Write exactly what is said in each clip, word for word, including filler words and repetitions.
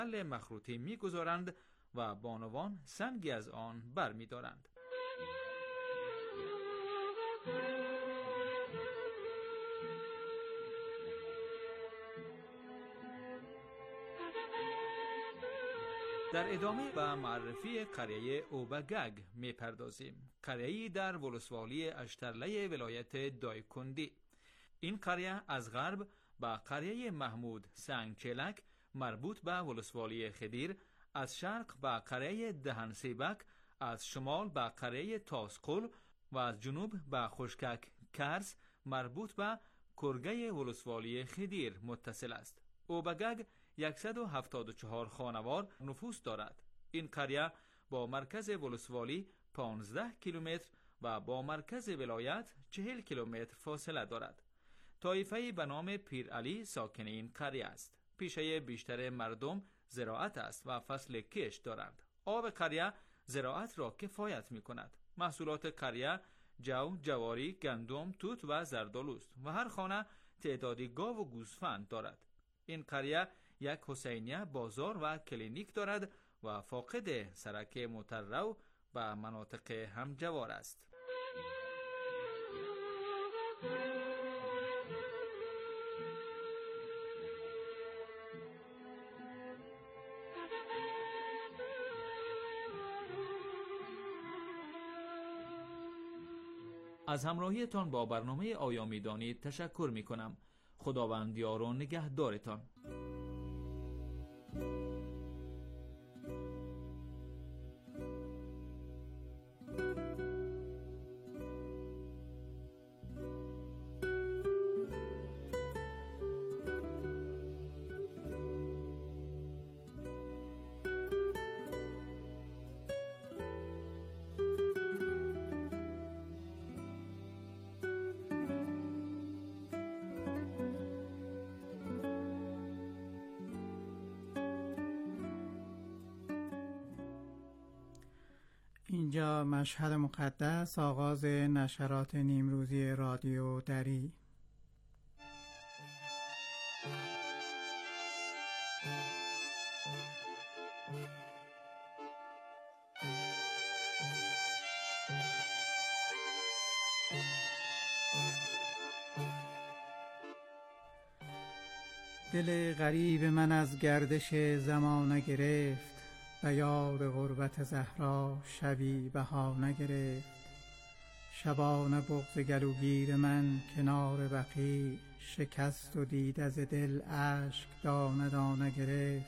محل مخروطی می‌گذارند و بانوان سنگی از آن برمی‌دارند. در ادامه به معرفی قریه اوبگگ می‌پردازیم. قریه‌ای در ولسوالی اشترله ولایت دایکندی. این قریه از غرب به قریه محمود سنگچلک مربوط به ولسوالی خدیر، از شرق به قریه دهنسیبک، از شمال به قریه تاسقل و از جنوب به خشکک کرز مربوط به کرگه ولسوالی خدیر متصل است. اوبگگ صد و هفتاد و چهار خانوار نفوس دارد. این قریه با مرکز ولسوالی پانزده کیلومتر و با مرکز ولایت چهل کیلومتر فاصله دارد. طایفه‌ای به نام پیرعلی ساکن این قریه است. پیشه بیشتر مردم زراعت است و فصل کشت دارند. آب قریه زراعت را کفایت می کند. محصولات قریه جو، جواری، گندم، توت و زردآلو است و هر خانه تعدادی گاو و گوسفند دارد. این قریه یک حسینیه، بازار و کلینیک دارد و فاقد سرک مترو و مناطق همجوار است. از همراهیتان با برنامه آیا می‌دانید تشکر می‌کنم. خداوند یار و نگهدارتان. اینجا مشهد مقدس، آغاز نشرات نیمروزی رادیو دری. دل غریب من از گردش زمان گرفت، به یاد غربت زهرا شبی بها نگرفت. شبان بغض گلوگیر من کنار بقیع، شکست و دید از دل اشک دانه دانه گرفت.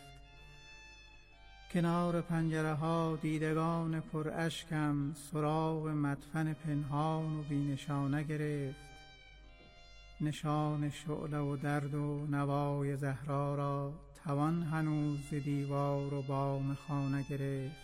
کنار پنجره ها دیدگان پر اشکم، سراغ مدفن پنهان و بینشانه گرفت. نشان شعله و درد و نوای زهرا را، توان هنوز ز دیوار و بام خانه گرفت.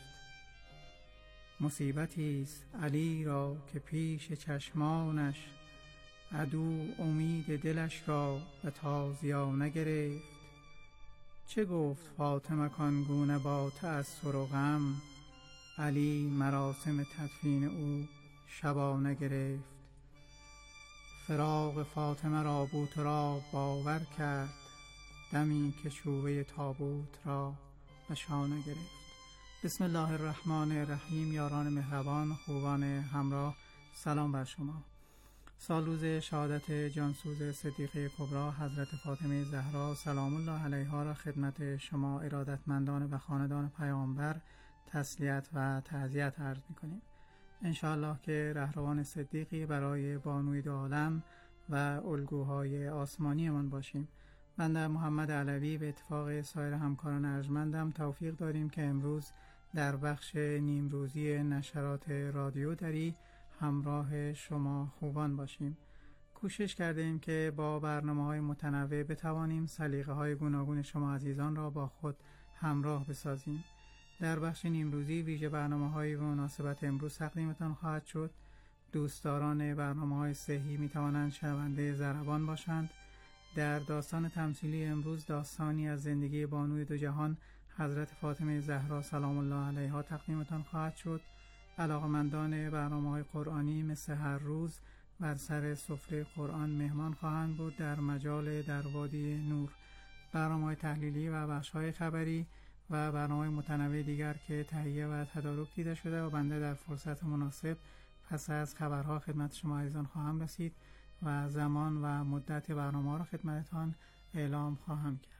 مصیبتیست علی را که پیش چشمانش، عدو امید دلش را به تازیانه گرفت. چه گفت فاطمه کان گونه با تأثر و غم، علی مراسم تدفین او شبانه گرفت. فراق فاطمه را بوتراب باور کرد، دمی که چوبه تابوت را به شانه گرفت. بسم الله الرحمن الرحیم. یاران مهربان، خوبان همراه، سلام بر شما. سالروز شهادت جانسوز صدیقه کبری حضرت فاطمه زهرا سلام الله علیها را خدمت شما ارادتمندان و خاندان پیامبر تسلیت و تعزیت عرض می‌کنیم. انشاءالله که رهروان صدیقی برای بانوی دو عالم و الگوهای آسمانی من باشیم. بنده محمد علوی به اتفاق سایر همکاران ارجمندم توفیق داریم که امروز در بخش نیمروزی نشرات رادیو دری همراه شما خوبان باشیم. کوشش کردیم که با برنامه‌های متنوع بتوانیم سلیقه‌های گوناگون شما عزیزان را با خود همراه بسازیم. در بخش نیمروزی ویژه برنامه‌های به مناسبت امروز تقدیمتان خواهد شد. دوستداران برنامه‌های صحی می‌توانند شنونده ضربان باشند. در داستان تمثیلی امروز داستانی از زندگی بانوی دو جهان حضرت فاطمه زهرا سلام الله علیها تقدیمتان خواهد شد. علاقه‌مندان برنامه‌های قرآنی مثل هر روز بر سر سفره قرآن مهمان خواهند بود در مجال در وادی نور. برنامه‌های تحلیلی و بخش‌های خبری و برنامه متنوع دیگر که تهیه و تدارک دیده شده و بنده در فرصت مناسب پس از خبرها خدمت شما عزیزان خواهم رسید و زمان و مدت برنامه را خدمتتان اعلام خواهم کرد.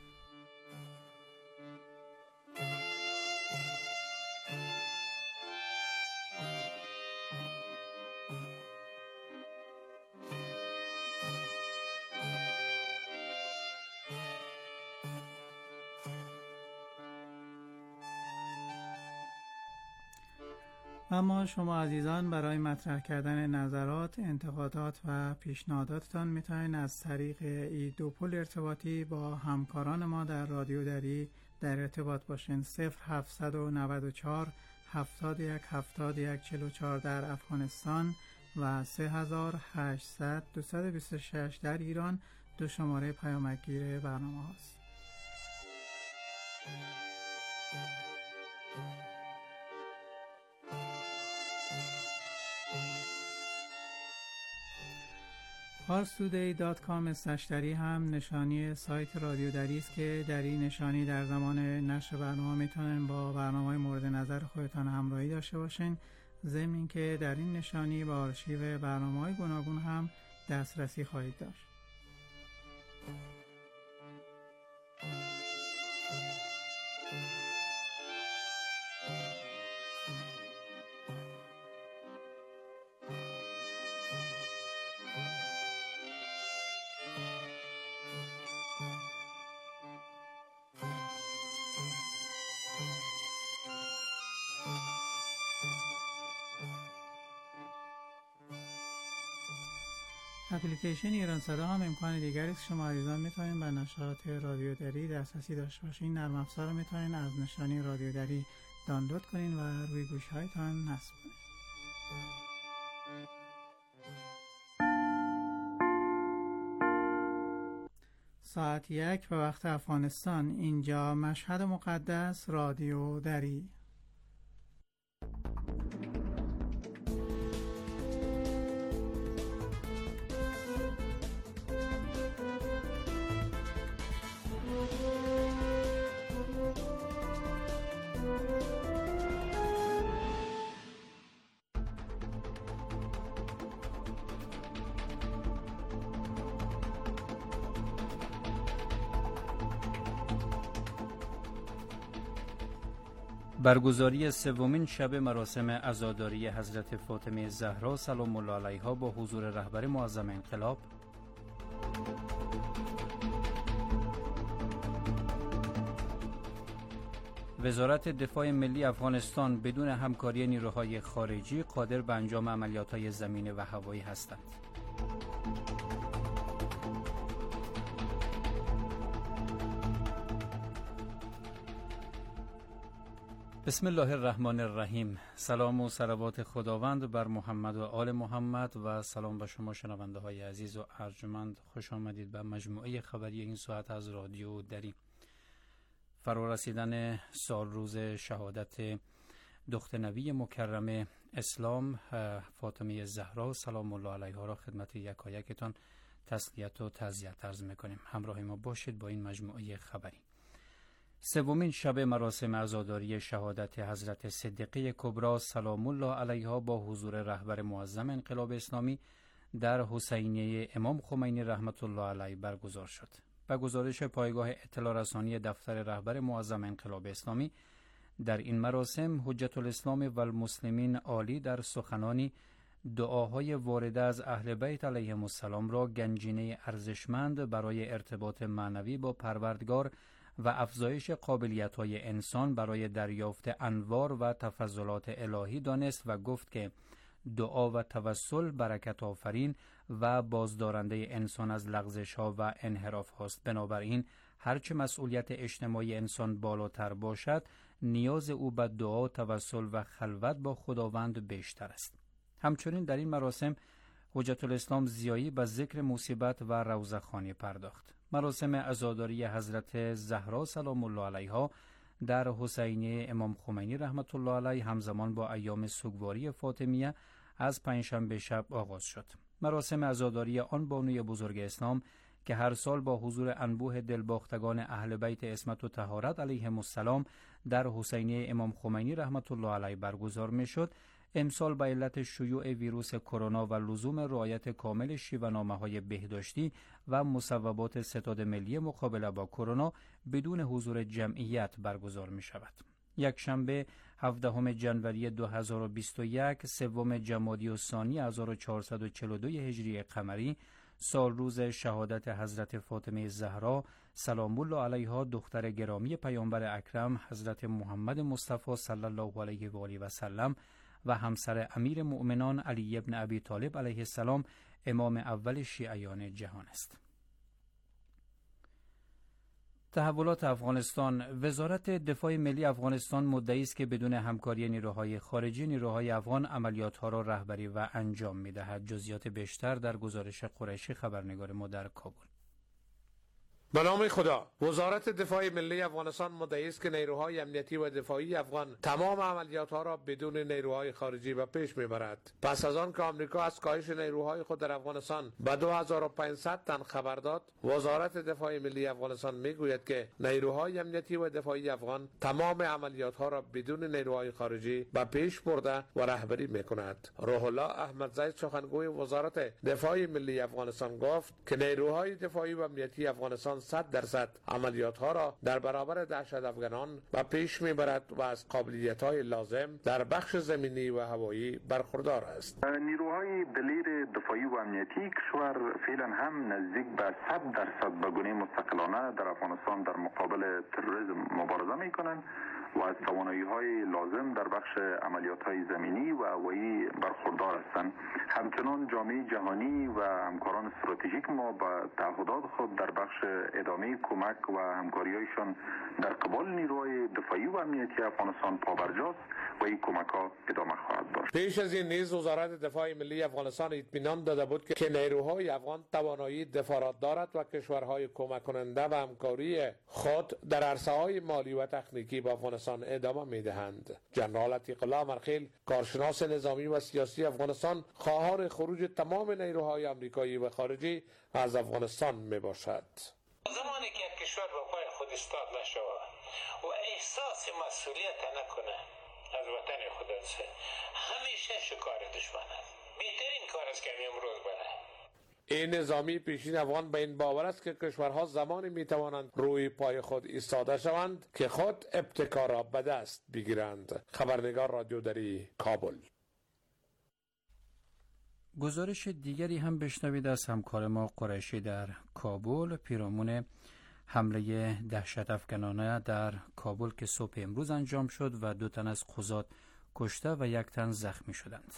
اما شما عزیزان برای مطرح کردن نظرات، انتقادات و پیشنهاداتتان میتونید از طریق ایدوپول ارتباطی با همکاران ما در رادیو دری در ارتباط باشین. صفر هفتصد و نود و چهار هفتاد و یک هفتاد و یک چهل و چهار در افغانستان و سه هزار و هشتصد دویست و بیست و شش در ایران دو شماره پیامکگیر برنامه هاست. پارس تودی دات کام اسلش دری هم نشانی سایت رادیو دری است که در این نشانی در زمان نشر برنامه میتونن با برنامه‌های مورد نظر خودتان همراهی داشته باشین، ضمن اینکه در این نشانی با آرشیو برنامه‌های گوناگون هم دسترسی خواهید داشت. اپلیکیشن ایران صدا هم امکان دیگری است. شما عزیزان میتونید به نشرات رادیو دری دسترسی داشته باشین. نرم افزار رو میتونید از نشانی رادیو دری دانلود کنین و روی گوشی‌هایتان نصب کنین. ساعت یک به وقت افغانستان. اینجا مشهد مقدس، رادیو دری. برگزاری سومین شب مراسم عزاداری حضرت فاطمه زهرا سلام الله علیها با حضور رهبر معظم انقلاب، وزارت دفاع ملی افغانستان بدون همکاری نیروهای خارجی قادر به انجام عملیات‌های زمینی و هوایی هستند. بسم الله الرحمن الرحیم. سلام و صلوات خداوند بر محمد و آل محمد و سلام به شما شنونده های عزیز و ارجمند. خوش آمدید به مجموعه خبری این ساعت از رادیو دری. فرا رسیدن سال روز شهادت دختر نبی مکرم اسلام فاطمه زهرا سلام الله علیها را خدمت یکایکتان تسلیت و تعزیت عرض میکنیم. همراه ما باشید با این مجموعه خبری. سومین شب مراسم عزاداری شهادت حضرت صدیقه کبری سلام الله علیها با حضور رهبر معظم انقلاب اسلامی در حسینیه امام خمینی رحمت الله علیه برگزار شد. به گزارش پایگاه اطلاع رسانی دفتر رهبر معظم انقلاب اسلامی، در این مراسم حجت الاسلام و المسلمین عالی در سخنانی دعاهای وارده از اهل بیت علیهم السلام را گنجینه ارزشمند برای ارتباط معنوی با پروردگار و افزایش قابلیت‌های انسان برای دریافت انوار و تفضلات الهی دانست و گفت که دعا و توسل برکت آفرین و بازدارنده انسان از لغزش‌ها و انحراف هاست. بنابراین هرچه مسئولیت اجتماعی انسان بالاتر باشد، نیاز او به دعا، توسل و خلوت با خداوند بیشتر است. همچنین در این مراسم حجت الاسلام ضیایی به ذکر مصیبت و روضه‌خوانی پرداخت. مراسم عزاداری حضرت زهرا سلام الله علیها در حسینیه امام خمینی رحمت الله علیه همزمان با ایام سوگواری فاطمیه از پنجشنبه شب آغاز شد. مراسم عزاداری آن بانوی بزرگ اسلام که هر سال با حضور انبوه دلباختگان اهل بیت عصمت و طهارت علیهم السلام در حسینیه امام خمینی رحمت الله علیه برگزار میشد، امسال به علت شیوع ویروس کرونا و لزوم رعایت کامل شیوه‌نامه‌های بهداشتی و مصوبات ستاد ملی مقابله با کرونا بدون حضور جمعیت برگزار می شود. یک شنبه هفدهم ژانویه دو هزار و بیست و یک، سوم جمادی الثانی هزار و چهارصد و چهل و دو هجری قمری، سال روز شهادت حضرت فاطمه زهرا سلام الله علیها، دختر گرامی پیامبر اکرم حضرت محمد مصطفی صلی الله علیه و آله و سلم و همسر امیر مؤمنان علی ابن ابی طالب علیه السلام، امام اول شیعیان جهان است. تحولات افغانستان. وزارت دفاع ملی افغانستان مدعی است که بدون همکاری نیروهای خارجی، نیروهای افغان عملیات‌ها را رهبری و انجام می‌دهد. جزئیات بیشتر در گزارش قریشی خبرنگار ما در کابل. به نام خدا. وزارت دفاع ملی افغانستان مدعی است که نیروهای امنیتی و دفاعی افغان تمام عملیات‌ها را بدون نیروهای خارجی به پیش می‌برد. پس از آن که آمریکا از کاهش نیروهای خود در افغانستان به دو هزار و پانصد تن خبر داد، وزارت دفاع ملی افغانستان می‌گوید که نیروهای امنیتی و دفاعی افغان تمام عملیات‌ها را بدون نیروهای خارجی به پیش برده و رهبری می‌کند. روح الله احمدزی سخنگوی وزارت دفاع ملی افغانستان گفت که نیروهای دفاعی و امنیتی افغانستان صد درصد عملیات ها را در برابر دهشت افغانان به پیش میبرد و از قابلیت های لازم در بخش زمینی و هوایی برخوردار است. نیروهای دلیر دفاعی و امنیتی کشور فعلا هم نزدیک به صد درصد به گونه مستقلانه در افغانستان در مقابل تروریسم مبارزه میکنند و از توانایی‌های لازم در بخش عملیات‌های زمینی و هوایی برخوردار هستند. همچنان جامعه جهانی و همکاران استراتژیک ما با تعهدات خود در بخش ادامه کمک و همکاری‌هایشان در قبال نیروهای دفاعی و امنیتی افغانستان پابرجاست و این کمک‌ها ادامه خواهد داشت. پیش از این نیز وزارت دفاع ملی افغانستان اطمینان داده بود که نیروهای افغان توانایی دفاع دارد و کشورهای کمک کننده و همکاری خود در عرصه‌های مالی و تکنیکی با افغانستان ادامه می‌دهند. جنرال عتیق الله مرخیل، کارشناس نظامی و سیاسی افغانستان، خواهان خروج تمام نیروهای آمریکایی و خارجی از افغانستان میباشد. زمانی که کشور با پای خود ایستاد نشود و احساس مسئولیت نکنه از وطن خود، همیشه شکار دشمن است. بهترین کار است که امروز بره. این نظامی پیشین افغان به این باور است که کشورها زمانی میتوانند روی پای خود ایستاده شوند که خود ابتکار را به دست بگیرند. خبرنگار رادیو دری، کابل. گزارش دیگری هم بشنوید از همکار ما قریشی در کابل پیرامون حمله دهشت افکنانه در کابل که صبح امروز انجام شد و دو تن از قضات کشته و یک تن زخمی شدند.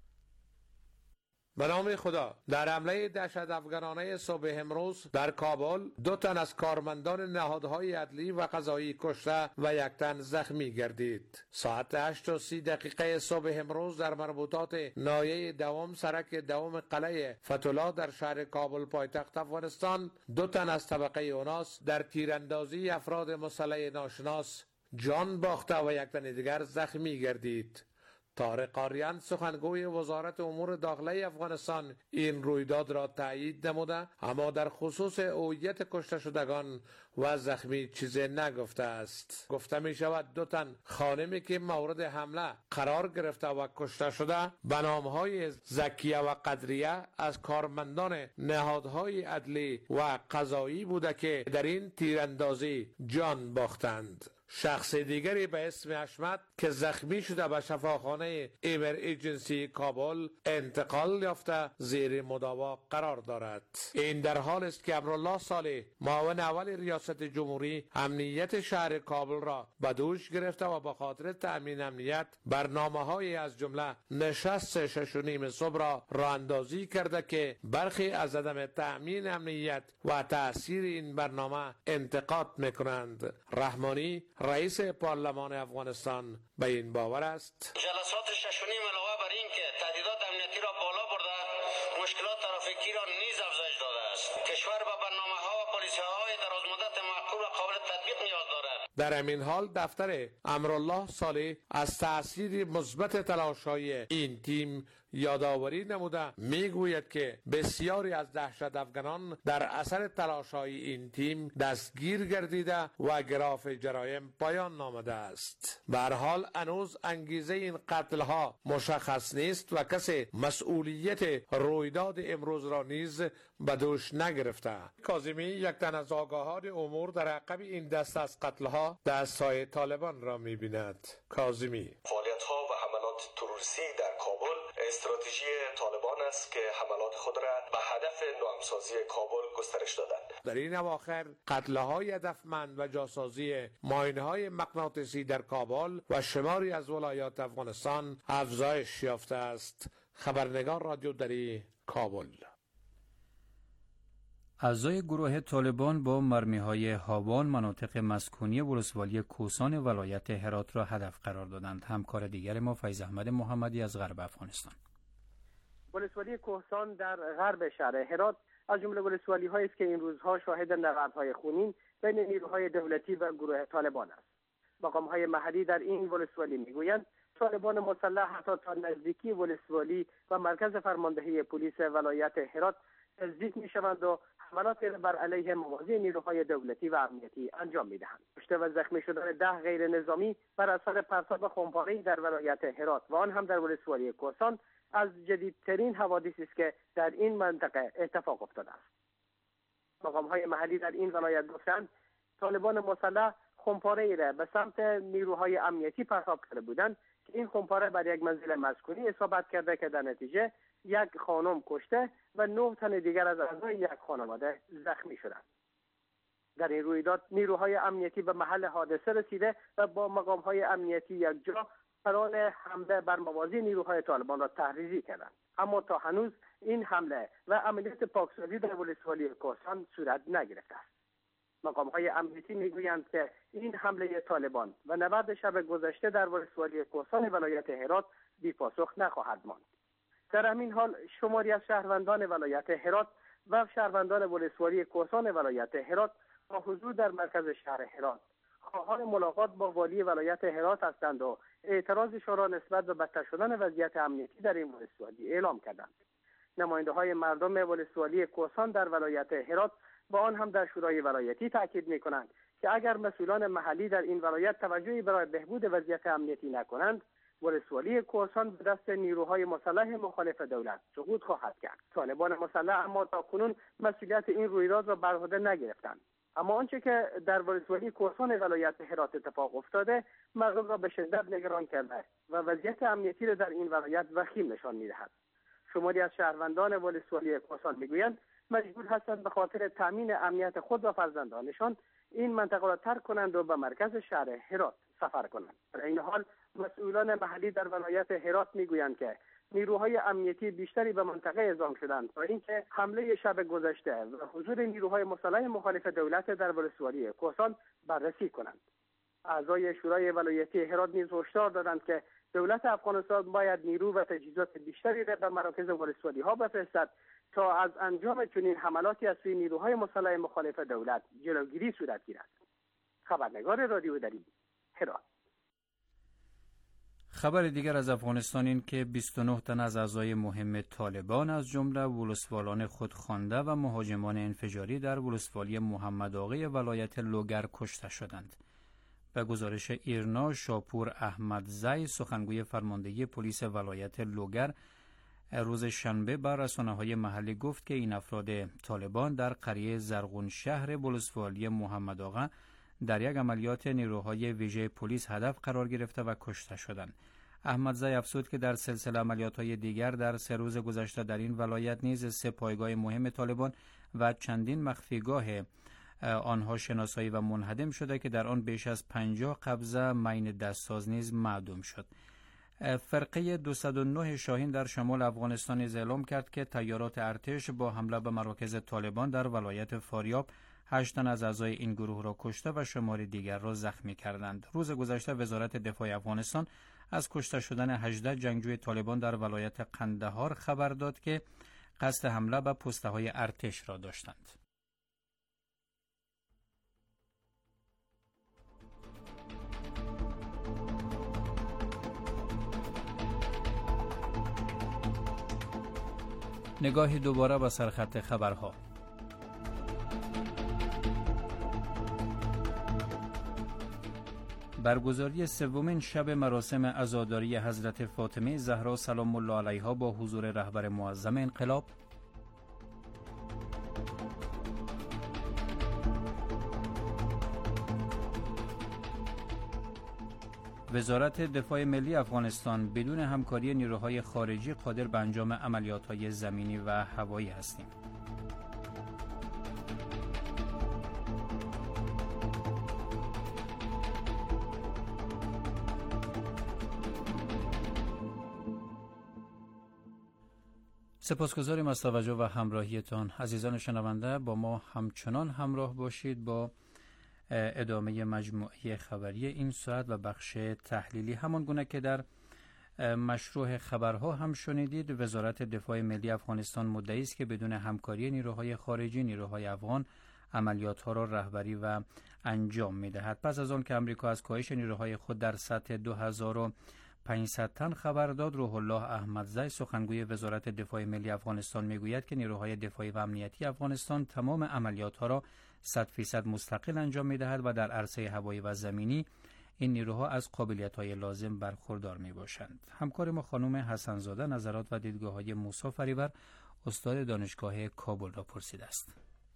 به نام خدا. در حمله دهشت افغانانه صبح امروز در کابل دو تن از کارمندان نهادهای عدلی و قضایی کشته و یک تن زخمی گردید. ساعت هشت و سی دقیقه صبح امروز در مربوطات ناحیه دوم سرک دوم قلعه فتولا در شهر کابل پایتخت افغانستان دو تن از طبقه اوناس در تیراندازی افراد مسلح ناشناس جان باخته و یک تن دیگر زخمی گردید. طارق آریان سخنگوی وزارت امور داخلی افغانستان این رویداد را تایید نموده، اما در خصوص هویت کشته شدگان و زخمی چیزی نگفته است. گفته می شود دو تن خانمی که مورد حمله قرار گرفته و کشته شده به نامهای زکیه و قدریه از کارمندان نهادهای عدلی و قضایی بوده که در این تیراندازی جان باختند. شخص دیگری به اسم حشمت که زخمی شده به شفاخانه ایمر ایجنسی کابل انتقال یافته زیر مداوا قرار دارد. این در حال است که امرالله صالح معاون اول ریاست جمهوری امنیت شهر کابل را به دوش گرفته و به خاطر تأمین امنیت برنامه‌های از جمله نشست شش و نیم صبح را راه اندازی کرده که برخی از عدم تأمین امنیت و تأثیر این برنامه انتقاد میکنند. رحمانی رئیس پارلمان افغانستان به این باور است جلسات شش و نیم علاوه بر این که تهدیدات امنیتی را بالا برده، مشکلات ترافیکی را نیز افزایش داده است. کشور به برنامه‌ها و پالیسی‌های درازمدت معقول و قابل تطبیق نیاز دارد. در همین حال دفتر امرالله صالح از تأثیر مثبت تلاش‌های این تیم یادآوری نموده میگوید که بسیاری از دهشت افغانان در اثر تلاش‌های این تیم دستگیر گردیده و گراف جرایم پایان نامده است. به هر حال هنوز انگیزه این قتل‌ها مشخص نیست و کسی مسئولیت رویداد امروز را نیز به دوش نگرفته. کاظمی یک تن از آگاهان امور در عقب این دست از قتل‌ها در سایه طالبان را می‌بیند. کاظمی: فعالیت‌ها و حملات تروریستی در کابل استراتژی طالبان است که حملات خود را به هدف ناامن‌سازی کابل گسترش دادند. در این اواخر قتل‌های هدفمند و جاسازی ماین‌های مغناطیسی در کابل و شماری از ولایات افغانستان افزایش یافته است. خبرنگار رادیو دری، کابل. اعضای گروه طالبان با مرمی‌های هاوان مناطق مسکونی ولسوالی کوهستان ولایت هرات را هدف قرار دادند. همکار دیگر ما فیض احمد محمدی از غرب افغانستان. ولسوالی کوهستان در غرب شهر هرات از جمله ولسوالی‌هایی است که این روزها شاهد نبردهای خونین بین نیروهای دولتی و گروه طالبان است. مقام‌های محلی در این ولسوالی می‌گویند طالبان مسلح حتی تا نزدیکی ولسوالی و مرکز فرماندهی پلیس ولایت هرات نزدیک می‌شوند و حملات بر علیه موازی نیروهای دولتی و امنیتی انجام می‌دهند. کشته و زخمی شدن ده غیر نظامی بر اثر پرتاب خمپاره‌ای در ولایت هرات و آن هم در ولسوالی کوهستان از جدیدترین حوادثی است که در این منطقه اتفاق افتاده است. مقام‌های محلی در این ولایت گفتند طالبان مسلح خمپاره‌ای را به سمت نیروهای امنیتی پرتاب کرده بودند که این خمپاره بر یک منزل مسکونی اصابت کرده که در نتیجه یک خانم کشته و نه تن دیگر از اعضای یک خانواده زخمی شدند. در این رویداد نیروهای امنیتی به محل حادثه رسیده و با مقام‌های امنیتی یکجا قرار حمله بر موازی نیروهای طالبان را تحریزی کردند. اما تا هنوز این حمله و عملیات پاکسازی در ولسوالی کوهستان صورت نگرفته است. مقام‌های امنیتی میگویند که این حمله طالبان و نبرد شب گذشته در ولسوالی کوهستان ولایت هرات بی‌پاسخ نخواهد ماند. در همین حال شماری از شهروندان ولایت هرات و شهروندان ولسوالی کوهستان ولایت هرات با حضور در مرکز شهر هرات خواهان ملاقات با والی ولایت هرات هستند و اعتراضشان را نسبت به بدتر شدن وضعیت امنیتی در این ولسوالی اعلام کردند. نماینده‌های مردم ولسوالی کوهستان در ولایت هرات با آن هم در شورای ولایتی تاکید می‌کنند که اگر مسئولان محلی در این ولایت توجهی برای بهبود وضعیت امنیتی نکنند، ولسوالی کوهستان به دست نیروهای مسلح مخالف دولت سقوط خواهد کرد. طالبان مسلح اما تاکنون مسئولیت این رویداد را بر عهده نگرفتند. اما آنچه که در ولسوالی کوهستان ولایت هرات اتفاق افتاده مردم را به شدت نگران کرده و وضعیت امنیتی را در این ولایت وخیم نشان می‌دهد. شماری از شهروندان ولسوالی کوهستان می‌گویند مجبور هستند به خاطر تامین امنیت خود و فرزندانشان این منطقه را ترک کنند و به مرکز شهر هرات سفر کنند. در این حال مسئولان محلی در ولایت هرات میگویند که نیروهای امنیتی بیشتری به منطقه اعزام شدند تا اینکه حمله شب گذشته و حضور نیروهای مسلح مخالف دولت در ولسوالی کوهستان بررسی کنند. اعضای شورای ولایتی هرات نیز هشدار دادند که دولت افغانستان باید نیرو و تجهیزات بیشتری را به مراکز ولسوالی ها بفرستد تا از انجام چنین حملاتی از سوی نیروهای مسلح مخالف دولت جلوگیری صورت گیرد. خبرنگار رادیو دری، هرات. خبر دیگر از افغانستان این که بیست و نه تن از اعضای مهم طالبان از جمله ولسوالان خودخوانده و مهاجمان انفجاری در ولسوالی محمد آقای ولایت لوگر کشته شدند. به گزارش ایرنا، شاپور احمدزی سخنگوی فرماندهی پلیس ولایت لوگر روز شنبه بر رسانه‌های محلی گفت که این افراد طالبان در قریه زرغون شهر ولسوالی محمد آقا در یک عملیات نیروهای ویژه پلیس هدف قرار گرفته و کشته شدند. احمدزی افزود که در سلسله عملیات‌های دیگر در سه روز گذشته در این ولایت نیز سه پایگاه مهم طالبان و چندین مخفیگاه آنها شناسایی و منهدم شده که در آن بیش از پنجاه قبضه مین دستساز نیز معدوم شد. فرقه دویست و نه شاهین در شمال افغانستان اعلام کرد که تیارات ارتش با حمله به مراکز طالبان در ولایت فاریاب هشت تن از اعضای این گروه را کشته و شمار دیگر را زخمی کردند. روز گذشته وزارت دفاع افغانستان از کشته شدن هجده جنگجوی طالبان در ولایت قندهار خبر داد که قصد حمله به پست‌های ارتش را داشتند. نگاهی دوباره به سرخط خبرها. برگزاری سومین شب مراسم عزاداری حضرت فاطمه زهرا سلام الله علیها با حضور رهبر معظم انقلاب. وزارت دفاع ملی افغانستان: بدون همکاری نیروهای خارجی قادر به انجام عملیات‌های زمینی و هوایی هستیم. سپاسگزاریم از توجه و همراهیتان. عزیزان شنونده، با ما همچنان همراه باشید با ادامه مجموعه خبری این ساعت و بخش تحلیلی. همان گونه که در مشروع خبرها هم شنیدید، وزارت دفاع ملی افغانستان مدعی است که بدون همکاری نیروهای خارجی نیروهای افغان عملیات‌ها را رهبری و انجام می‌دهد. پس از آن که امریکا از کاهش نیروهای خود در سطح دو هزار و پانصد تن خبر داد، روح الله احمدزی سخنگوی وزارت دفاع ملی افغانستان میگوید که نیروهای دفاعی و امنیتی افغانستان تمام عملیات‌ها را صد فیصد مستقل انجام می‌دهد و در عرصه هوایی و زمینی این نیروها از قابلیت‌های لازم برخوردار میباشند. همکار ما خانم حسنزاده نظرات و دیدگاه‌های موسی فریبر، استاد دانشگاه کابل را پرسیده است.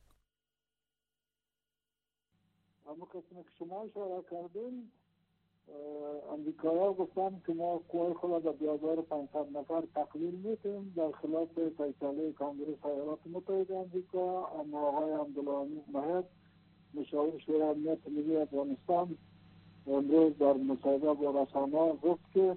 اما قسمی که شما اشاره کردین، امریکایی‌ها گفتن که ما قوای خود را به هزار و پانصد نفر تقلیل می‌کنیم در خلاف فیصله کانگرس ایالات متحده آمریکا. اما آقای عبدالله محب مشاور شورای امنیت ملی افغانستان امروز در مصاحبه با رسانه‌ها گفت که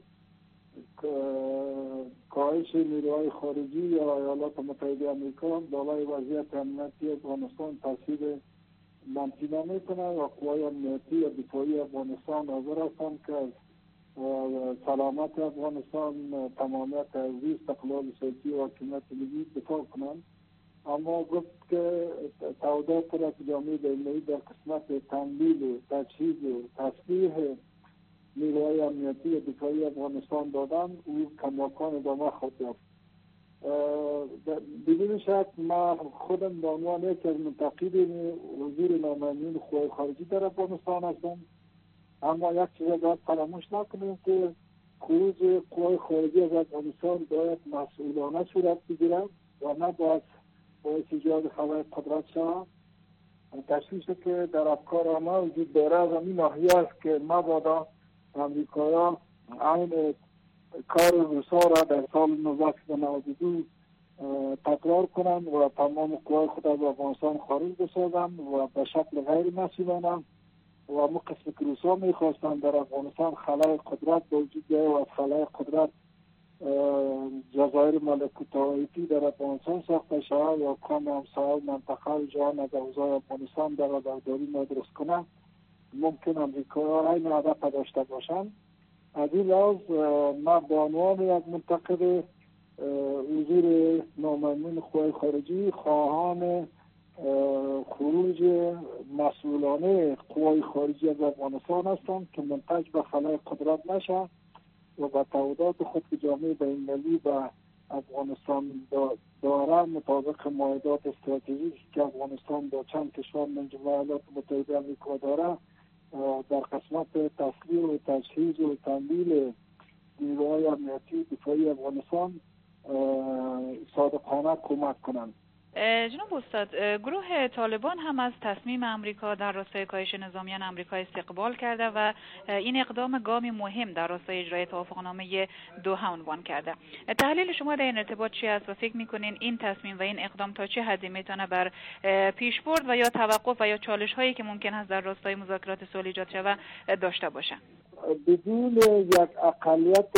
کاهش نیروهای خارجی یا ایالات متحده آمریکا بالای وضعیت امنیتی افغانستان تاثیر منفی نمی‌کنه و قوای امنیتی و دفاعی افغانستان حاضر هستند که از سلامت افغانستان، تمامیت ارضی، استقلال سیاسی و حاکمیت ملی دفاع کنند. اما گفت که تعهدات را که جامعه بین‌المللی در قسمت تمویل، تجهیز و تسلیح نیروهای امنیتی و دفاعی افغانستان دادن، او کماکان ادامه خواهد یافت. بدون شک ما خودم به عنوان یک از منتقدین حضور نامعلوم قوای خارجی در افغانستان هستم. اما یک چیز باید فراموش نکنیم که خروج قوای خارجی از افغانستان باید مسئولانه صورت بگیرد و نه باید باعث ایجاد خلای قدرت شود. تشویشی که در افکار عامه وجود داره از همین ناحیه است که مبادا امریکایی‌ها عین کار روسا را در سال نوزده نود و دو تکرار کنند و تمام قوای خود از افغانستان خارج بسازند و به شکل غیر مسئولانه و همون قسمی که روسا میخواستند در افغانستان خلای قدرت به وجود بیاید و از خلای قدرت جزایر ملکوت در افغانستان ساخته شود و کام همسایه منطقه جهان از اوضاع افغانستان در برداری نادرست کنند. ممکن امریکا این هدف داشته باشند. از این لحاظ ما به عنوان یک منتقد حضور نامعلوم قوای خارجی خواهان خروج مسئولانه قوای خارجی از افغانستان هستم که منتج به خلای قدرت نشه و به تعهدات خود که جامعه بین‌المللی به افغانستان داره مطابق معاهدات استراتژیکی که افغانستان با چند کشور من جمله ایالات متحده آمریکا داره در قسمت تسلیح و تجهیز و تمویل نیروهای امنیتی دفاعی افغانستان صادقانه کمک کنند. جناب استاد، گروه طالبان هم از تصمیم امریکا در راستای کاهش نظامیان امریکا استقبال کرده و این اقدام گامی مهم در راستای اجرای توافقنامه دوحه عنوان کرده. تحلیل شما در این ارتباط چی است و فکر میکنین این تصمیم و این اقدام تا چه حدی میتونه بر پیشبرد و یا توقف و یا چالش هایی که ممکن است در راستای مذاکرات صلح ایجاد شود داشته باشه؟ بدون یک اقلیت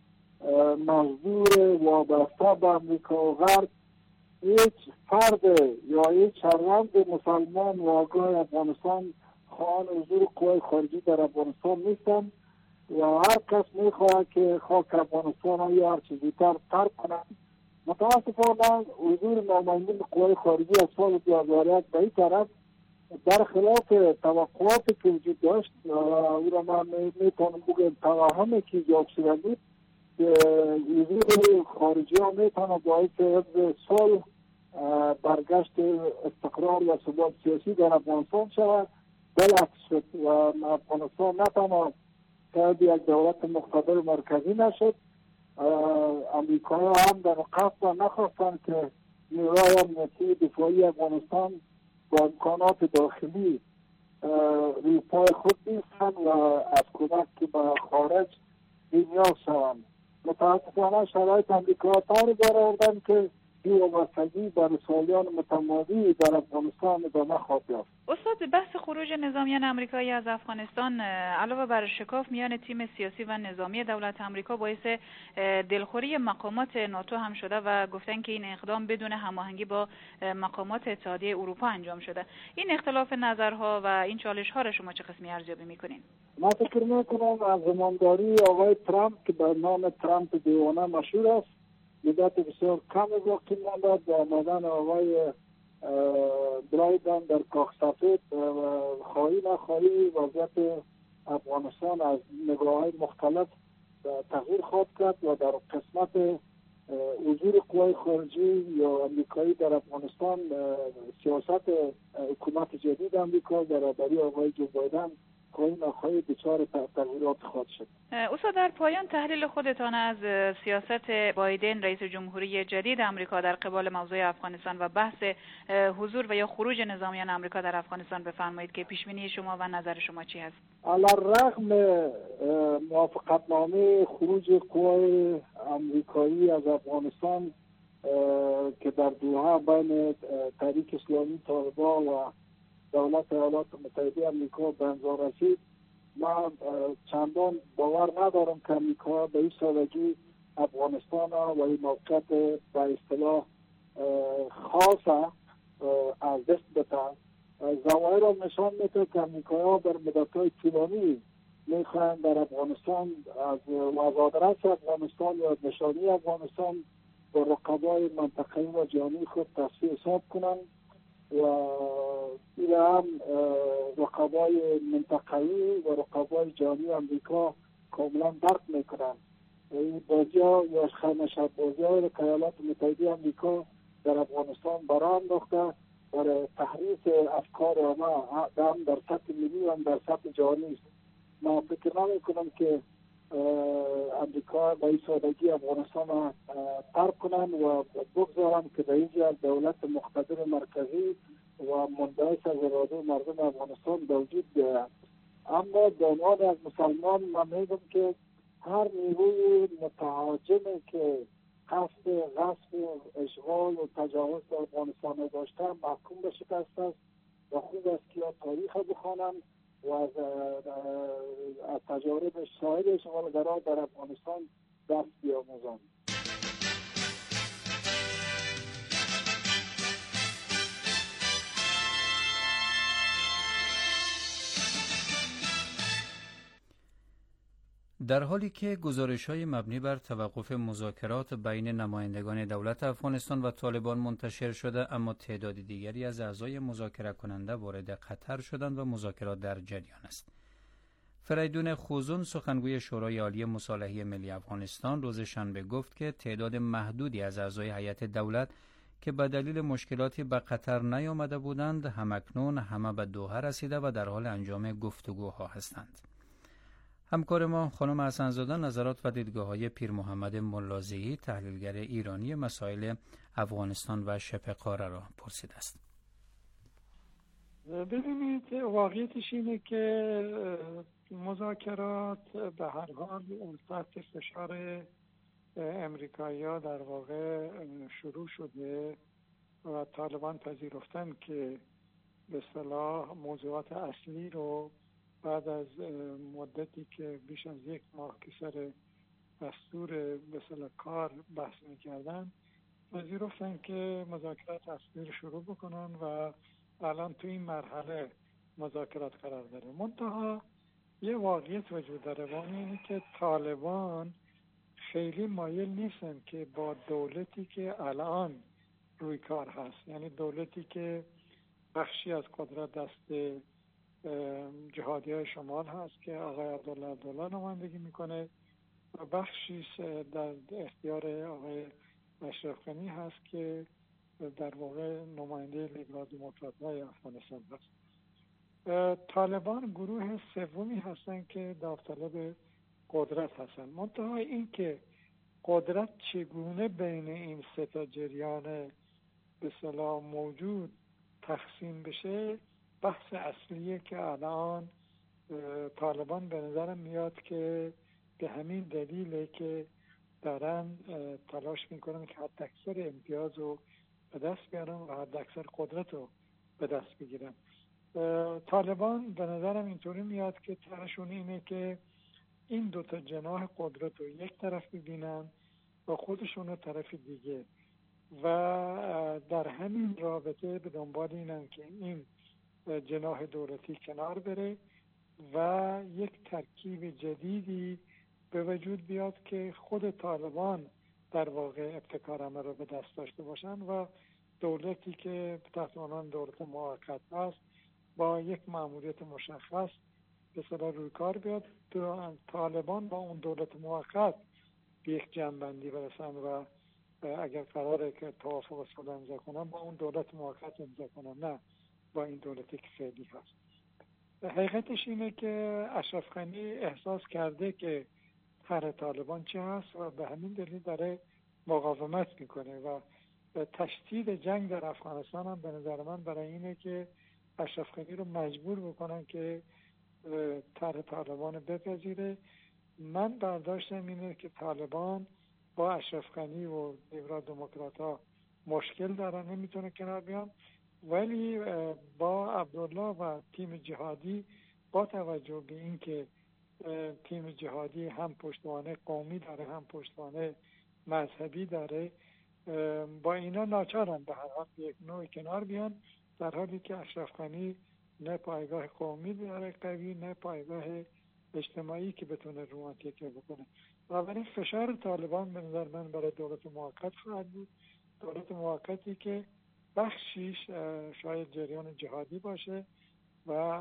مزدور وابسته به امریکا و غرب هیچ فرد یا هیچ شهروند مسلمان واقع افغانستان خواهان حضور قوای خارجی در افغانستان نیستند و هر کس میخواهد که خاک افغانستان یا هر چیزی تر ترک کنند. متاسفانه حضور نامعلوم قوای خارجی از سال دو هزار و یک به این طرف در خلاف توقعاتی که وجود داشت، او را من میتونم بگم توهمی که ایجاد شده بود وزیر خارجه ها میتونه باعث حفظ صلح، برگشت استقرار و ثبات سیاسی در افغانستان شود. بالعکس شد و افغانستان نه تنها شاید یک دولت مقتدر مرکزی نشد، امریکایی هم در قصد نخواستند که نیروهای امنیتی دفاعی افغانستان با امکانات داخلی روی پای خود بیستند و از کمک که به خارج بی‌نیاز شوند. متاسفانه شرایط امریکا طوری در آوردند که این وابستگی به رسالیان متمادی در افغانستان ادامه خواهد یافت. استاد، بحث خروج نظامیان امریکایی از افغانستان علاوه بر شکاف میان تیم سیاسی و نظامی دولت امریکا باعث دلخوری مقامات ناتو هم شده و گفتن که این اقدام بدون هماهنگی با مقامات اتحادیه اروپا انجام شده. این اختلاف نظرها و این چالش ها را شما چه قسمی ارزیابی میکنین؟ من فکر میکنم از زمانداری آقای ترامپ که به نام ترامپ دیوانه مشهور است، مدت بسیار کم باقی مانده با آمدن آقای برایدن در کاخ سفید خواهی نخواهی وضعیت افغانستان از نگاه‌های مختلف تغییر خواهد کرد و در قسمت حضور قوای خارجی یا امریکایی در افغانستان سیاست حکومت جدید امریکا برابری آقای جو بایدن خواهی نخواهی دچار تغییرات خواهد شد. استاد، در پایان تحلیل خودتان از سیاست بایدن رئیس جمهوری جدید امریکا در قبال موضوع افغانستان و بحث حضور و یا خروج نظامیان امریکا در افغانستان بفرمایید که پیشبینی شما و نظر شما چی هست؟ علی الرغم موافقتنامه خروج قوای امریکایی از افغانستان که در دوحه بین تحریک اسلامی طالبان و دولت ایالات متحده امریکا به امضا رسید، من چندان باور ندارم که امریکا به این سادگی افغانستان و این موقعیت به اصطلاح خاصه از دست بتن. ظواهر را نشان میده که امریکایی‌ها در مدت‌های طولانی میخواهند در افغانستان از آدرس افغانستان یا نشانی افغانستان با رقبای منطقه‌ای و جهانی خود تصفیه حساب کنند و این هم رقبای منطقه‌ای و رقبای جهانی امریکا کاملا درک میکنند. این بازی ها یا خمشت بازی های که ایالات متحده امریکا در افغانستان برای انداخته برای تحریف افکار آنها هم در سطح ملی و هم در سطح جهانی است. من فکر نمی کنم که امریکا با این سادگی افغانستان را ترک کنند و بگذارند که به اینجا دولت مقتدر مرکزی و منبعث از اراده مردم افغانستان به وجود بیاید. اما به عنوان از مسلمان من میگم که هر نیروی متهاجمی که قصد غصب و اشغال و تجاوز در افغانستان داشته محکوم به شکست است و خوب است که تاریخ بخوانند و از, از تجارب سایر اشغالگران در افغانستان درس بیاموزند. در حالی که گزارش‌های مبنی بر توقف مذاکرات بین نمایندگان دولت افغانستان و طالبان منتشر شده، اما تعداد دیگری از اعضای مذاکره کننده وارد قطر شدند و مذاکرات در جریان است. فریدون خوزون، سخنگوی شورای عالی مصالحه ملی افغانستان، روز شنبه گفت که تعداد محدودی از اعضای هیئت دولت که به دلیل مشکلاتی به قطر نیامده بودند، همکنون همه به دوحه رسیده و در حال انجام گفتگوها هستند. همکار ما خانم حسن‌زاده نظرات و دیدگاه‌های پیر محمد ملازیی، تحلیلگر ایرانی مسائل افغانستان و شبه قاره را پرسیده است. ببینید، واقعیتش اینه که مذاکرات به هر حال تحت فشار امریکایی‌ها در واقع شروع شده و طالبان پذیرفتن که به اصطلاح موضوعات اصلی رو بعد از مدتی که بیش از یک ماه که سر دستور به اصطلاح کار بحث می‌کردن، پذیرفتن که مذاکرات اصلی رو شروع بکنن و الان تو این مرحله مذاکرات قرار داره. منتها یه واقعیت وجود داره و اینه که طالبان خیلی مایل نیستن که با دولتی که الان روی کار هست، یعنی دولتی که بخشی از قدرت دست جهادی های شمال هست که آقای عبدالله عبدالله نمایندگی میکنه و بخشیش در اختیار آقای اشرف غنی هست که در واقع نماینده لیبرال دموکرات‌های افغانستان هست. طالبان گروه سومی هستند که داوطلب قدرت هستند. منتها این که قدرت چگونه بین این سه تا جریان به اصطلاح موجود تقسیم بشه بحث اصلیه که الان طالبان به نظرم میاد که به همین دلیله که دارن تلاش میکنن که حد اکثر امتیاز رو به دست بیارن و حد اکثر قدرت رو به دست بگیرن. طالبان به نظرم اینطوری میاد که طرحشون اینه که این دوتا جناح قدرت رو یک طرف ببینن و خودشون رو طرف دیگه و در همین رابطه به دنبال اینن که این جناح دولتی کنار بره و یک ترکیب جدیدی به وجود بیاد که خود طالبان در واقع ابتکار عمل رو به دست داشته باشن و دولتی که تحت عنوان دولت موقت هست با یک مأموریت مشخص به اصطلاح روی کار بیاد. طالبان با اون دولت موقت به یک جمع‌بندی برسن و اگر قراره که توافق صلح امضا کنن با اون دولت موقت امضا کنن، نه با این دولتی که فعلی هست. حقیقتش اینه که اشرف غنی احساس کرده که طرح طالبان چه هست و به همین دلیل داره مقاومت میکنه و تشدید جنگ در افغانستان هم به نظر من برای اینه که اشرف غنی رو مجبور بکنن که طرح طالبان رو بپذیره. من برداشتم اینه که طالبان با اشرف غنی و لیبرال دموکرات‌ها مشکل دارن، نمیتونه کنار بیان، ولی با عبدالله و تیم جهادی با توجه به اینکه تیم جهادی هم پشتوانه قومی داره هم پشتوانه مذهبی داره، با اینا ناچارن به هر حال یک نوع کنار بیان، در حالی که اشرف غنی نه پایگاه قومی داره قوی نه پایگاه اجتماعی که بتونه رو تکیه بکنه. بنابراین فشار طالبان به نظر من برای دولت موقت خواهد بود، دولت موقتی که بخشیش شاید جریان جهادی باشه و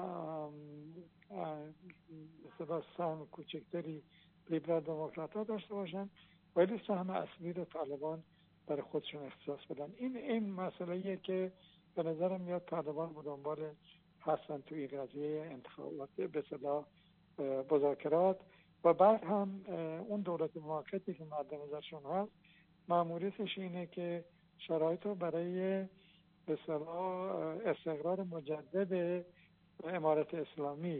مثلا سهم کوچکتری لیبرال دموکرات ها داشته باشن، ولی سهم اصلی رو طالبان برای خودشون اختصاص بدن. این این مسئله‌ایه که به نظرم میاد طالبان به دنبال هستن توی قضیه انتخابات به اصطلاح مذاکرات و بعد هم اون دولت موقتی که مد نظرشون هست مأموریتش اینه که شرایط رو برای به اصطلاح استقرار مجدد امارت اسلامی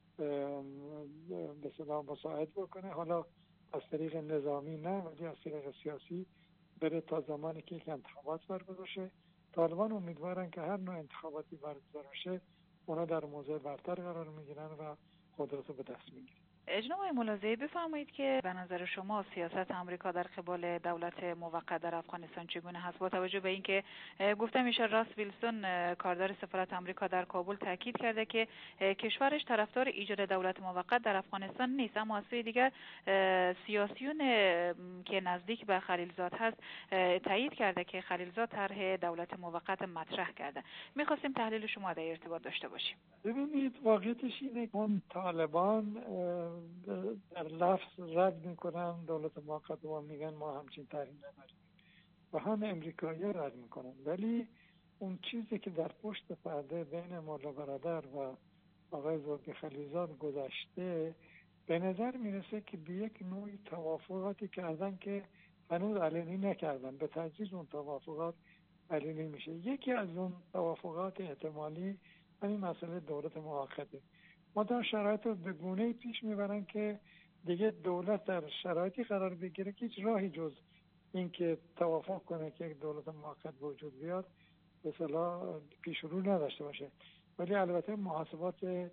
به اصطلاح مساعد بکنه، حالا از طریق نظامی نه ولی از طریق سیاسی بره تا زمانی که یک انتخابات برگزار شه. طالبان امیدوارن که هر نوع انتخاباتی برگزار شه اونا در موضع برتر قرار میگیرن و قدرت رو به دست میگیرن. جناب آقای ملاذی بفرمایید که به نظر شما سیاست آمریکا در قبال دولت موقت در افغانستان چگونه هست، با توجه به اینکه گفته میشه راس ویلسون کاردار سفارت آمریکا در کابل تاکید کرده که کشورش طرفدار ایجاد دولت موقت در افغانستان نیست، اما از سوی دیگر سیاسیون که نزدیک به خلیلزاد هست تایید کرده که خلیلزاد طرح دولت موقت مطرح کرده. می‌خواستیم تحلیل شما در ارتباط داشته باشیم. ببینید واقعیتش اینه که طالبان در لفظ رد میکنن دولت موقت و میگن ما همچین طرحی نداریم و هم امریکایی‌ها رد میکنن، ولی اون چیزی که در پشت پرده بین مولا برادر و آقای زلفی خلیلزاد گذشته به نظر میرسه که به یک نوعی توافقاتی کردن که هنوز علنی نکردن، به تدریج اون توافقات علنی میشه. یکی از اون توافقات احتمالی همین مسئله دولت موقته. ما در شرایط رو به گونه‌ای پیش میبرن که دیگه دولت در شرایطی قرار بگیره که هیچ راهی جز این که توافق کنه که یک دولت موقت وجود بیاد به اصطلاح پیش رو نداشته باشه. ولی البته محاسبات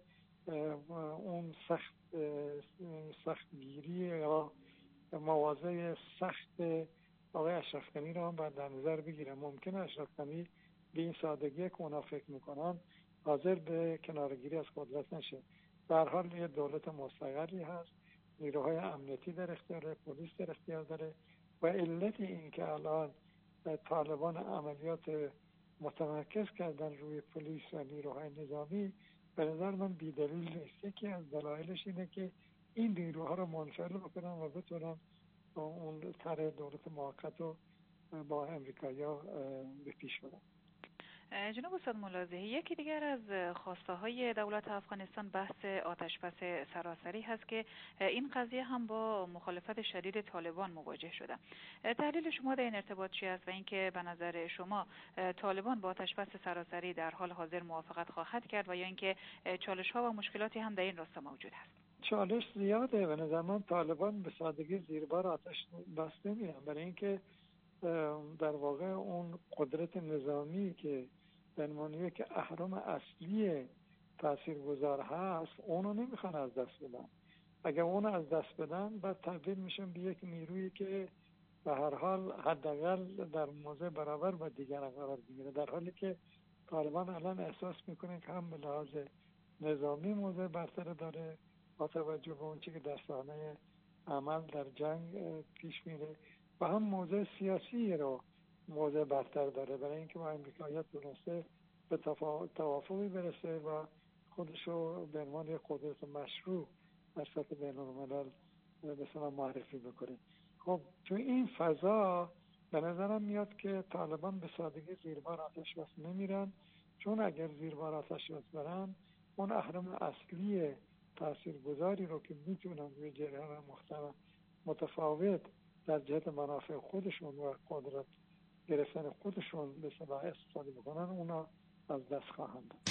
اون سخت سختگیری یا مواضع سخت آقای اشرف غنی رو هم باید در نظر بگیره. ممکنه اشرف غنی به این سادگی که اونا فکر میکنن حاضر به کنارگیری از قدرت نشه. به هر حال یه دولت مستقلی هست، نیروهای امنیتی در اختیار، پلیس در اختیار داره و علت این که الان طالبان عملیات متمرکز کردن روی پلیس و نیروهای نظامی به نظر من بی‌دلیل نیست. یکی از دلایلش اینه که این نیروها رو منفعل بکنن و بتونن اون طرح دولت موقت رو با امریکایی‌ها به پیش برن. جناب استاد ملاذحی، یکی دیگر از خواسته های دولت افغانستان بحث آتشبس سراسری هست که این قضیه هم با مخالفت شدید طالبان مواجه شده. تحلیل شما در این ارتباط چی است و اینکه به نظر شما طالبان با آتشبس سراسری در حال حاضر موافقت خواهد کرد و یا اینکه چالش ها و مشکلاتی هم در این راستا موجود است؟ چالش زیاده. به نظر من طالبان به سادگی زیر بار آتش بس نمیرن، برای اینکه در واقع اون قدرت نظامی که به عنوان یک اهرم اصلی تاثیرگذار هست اونو نمیخوان از دست بدن. اگر اونو از دست بدن بعد تبدیل میشن به یک نیرویی که به هر حال حداقل در موضع برابر با دیگران قرار میگیره، در حالی که طالبان الان احساس میکنه که هم به لحاظ نظامی موضع برتر داره با توجه به اون چیزی که در صحنه عمل در جنگ پیش میره و هم موضع سیاسی رو موضع برتر داره، برای اینکه با امریکایی‌ها تونسته به توافقی برسه و خودشو به عنوان یک قدرت مشروع در سطح بین‌الملل مثلا معرفی بکنه. خب تو این فضا به نظرم میاد که طالبان به سادگی زیر بار آتش بس نمیرن، چون اگر زیر بار آتش بس برن اون اهرم اصلی تاثیرگذاری رو که میتونن روی جریان مختلف متفاوت در جهت منافع خودشون و قدرت گرفتن خودشون به صلاح استفاده بکنن اونا از دست خواهند داد.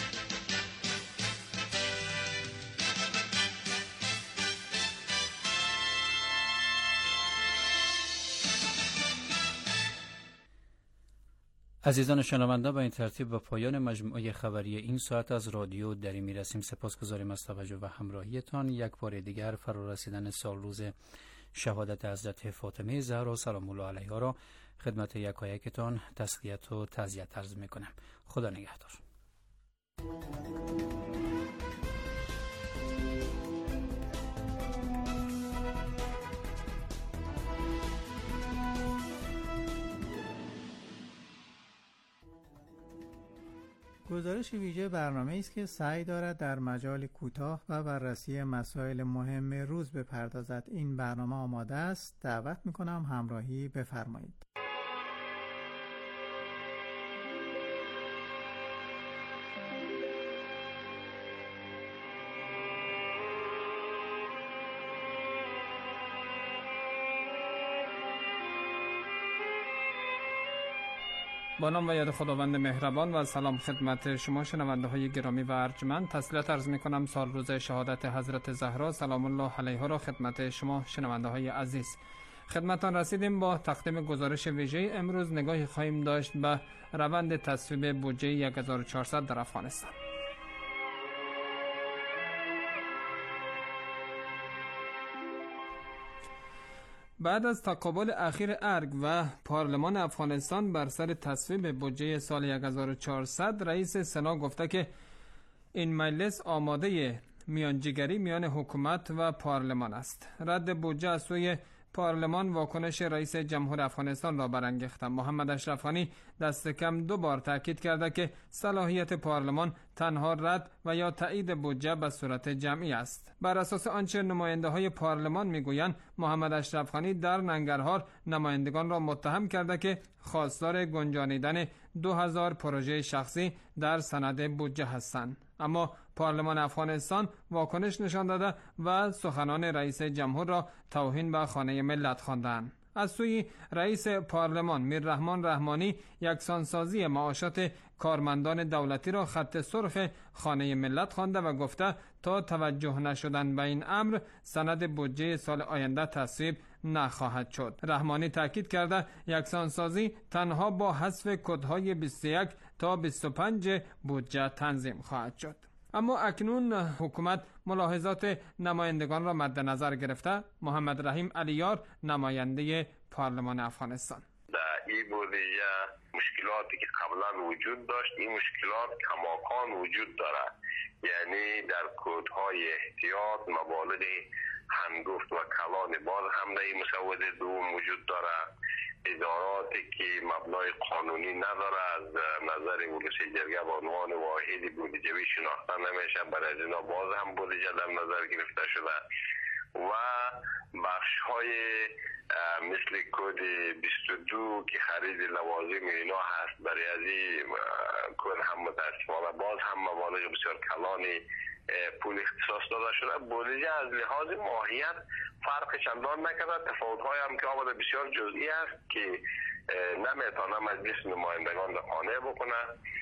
عزیزان شنونده، با این ترتیب به پایان مجموعه خبری این ساعت از رادیو دری میرسیم. سپاسگزاریم از توجه و همراهیتان. یک بار دیگر فرا رسیدن سال روز شهادت حضرت فاطمه زهرا سلام الله علیها را خدمت یکایکتان تسلیت و تعزیت عرض میکنم. خدا نگهدار. گزارش ویژه برنامه است که سعی دارد در مجال کوتاه و بررسی مسائل مهم روز بپردازد. این برنامه آماده است. دعوت میکنم همراهی بفرمایید. با نام و یاد خداوند مهربان و سلام خدمت شما شنونده های گرامی و ارجمند. تسلیت عرض می کنم سال روز شهادت حضرت زهرا سلام الله علیها را خدمت شما شنونده های عزیز. خدمتان رسیدیم. با تقدیم گزارش ویژه امروز نگاهی خواهیم داشت به روند تصویب بودجه هزار و چهارصد در افغانستان. بعد از تقابل اخیر ارگ و پارلمان افغانستان بر سر تصویب بودجه سال هزار و چهارصد، رئیس سنا گفته که این مجلس آماده میانجیگری میان حکومت و پارلمان است. رد بودجه از سوی پارلمان واکنش رئیس جمهور افغانستان را برانگیخت. محمد اشرف غنی دست کم دو بار تاکید کرده که صلاحیت پارلمان تنها رد و یا تایید بودجه به صورت جمعی است. بر اساس آنچه نماینده های پارلمان میگویند، محمد اشرف غنی در ننگرهار نمایندگان را متهم کرده که خواستار گنجانیدن دو هزار پروژه شخصی در سند بودجه هستند. اما پارلمان افغانستان واکنش نشان داده و سخنان رئیس جمهور را توهین به خانه ملت خواندند. از سوی رئیس پارلمان میررحمان رحمانی یکسانسازی معاشات کارمندان دولتی را خط سرخ خانه ملت خوانده و گفته تا توجه نشدن به این امر سند بودجه سال آینده تصویب نخواهد شد. رحمانی تاکید کرده یکسانسازی تنها با حذف کدهای بیست و یک تا بیست و پنج بودجه تنظیم خواهد شد. اما اکنون حکومت ملاحظات نمایندگان را مد نظر گرفته. محمد رحیم علیار نماینده پارلمان افغانستان: در این بودجه مشکلاتی که قبلا وجود داشت این مشکلات کماکان وجود دارد، یعنی در کدهای احتیاط مبالغ هنگفت و کلان باز هم در این مسوده دوم وجود دارد. اداراتی که مبنای قانونی نداره از نظر ولسی جرگه به عنوان واحد بودجه‌ای شناخته نمیشه، برای اینا باز هم بودجه در نظر گرفته شده و بخش های مثل کد بیست و دو که خرید لوازم اینا هست، برای از این کد هم متاسفانه باز هم مبالغ بسیار کلانی پول اختصاص داده شده. بودجه از لحاظ ماهیت فرق چندان نکرده، تفاوت‌های هم که آمده بسیار جزئی است که نمیتونه مجلس نمایندگان قانع بکنه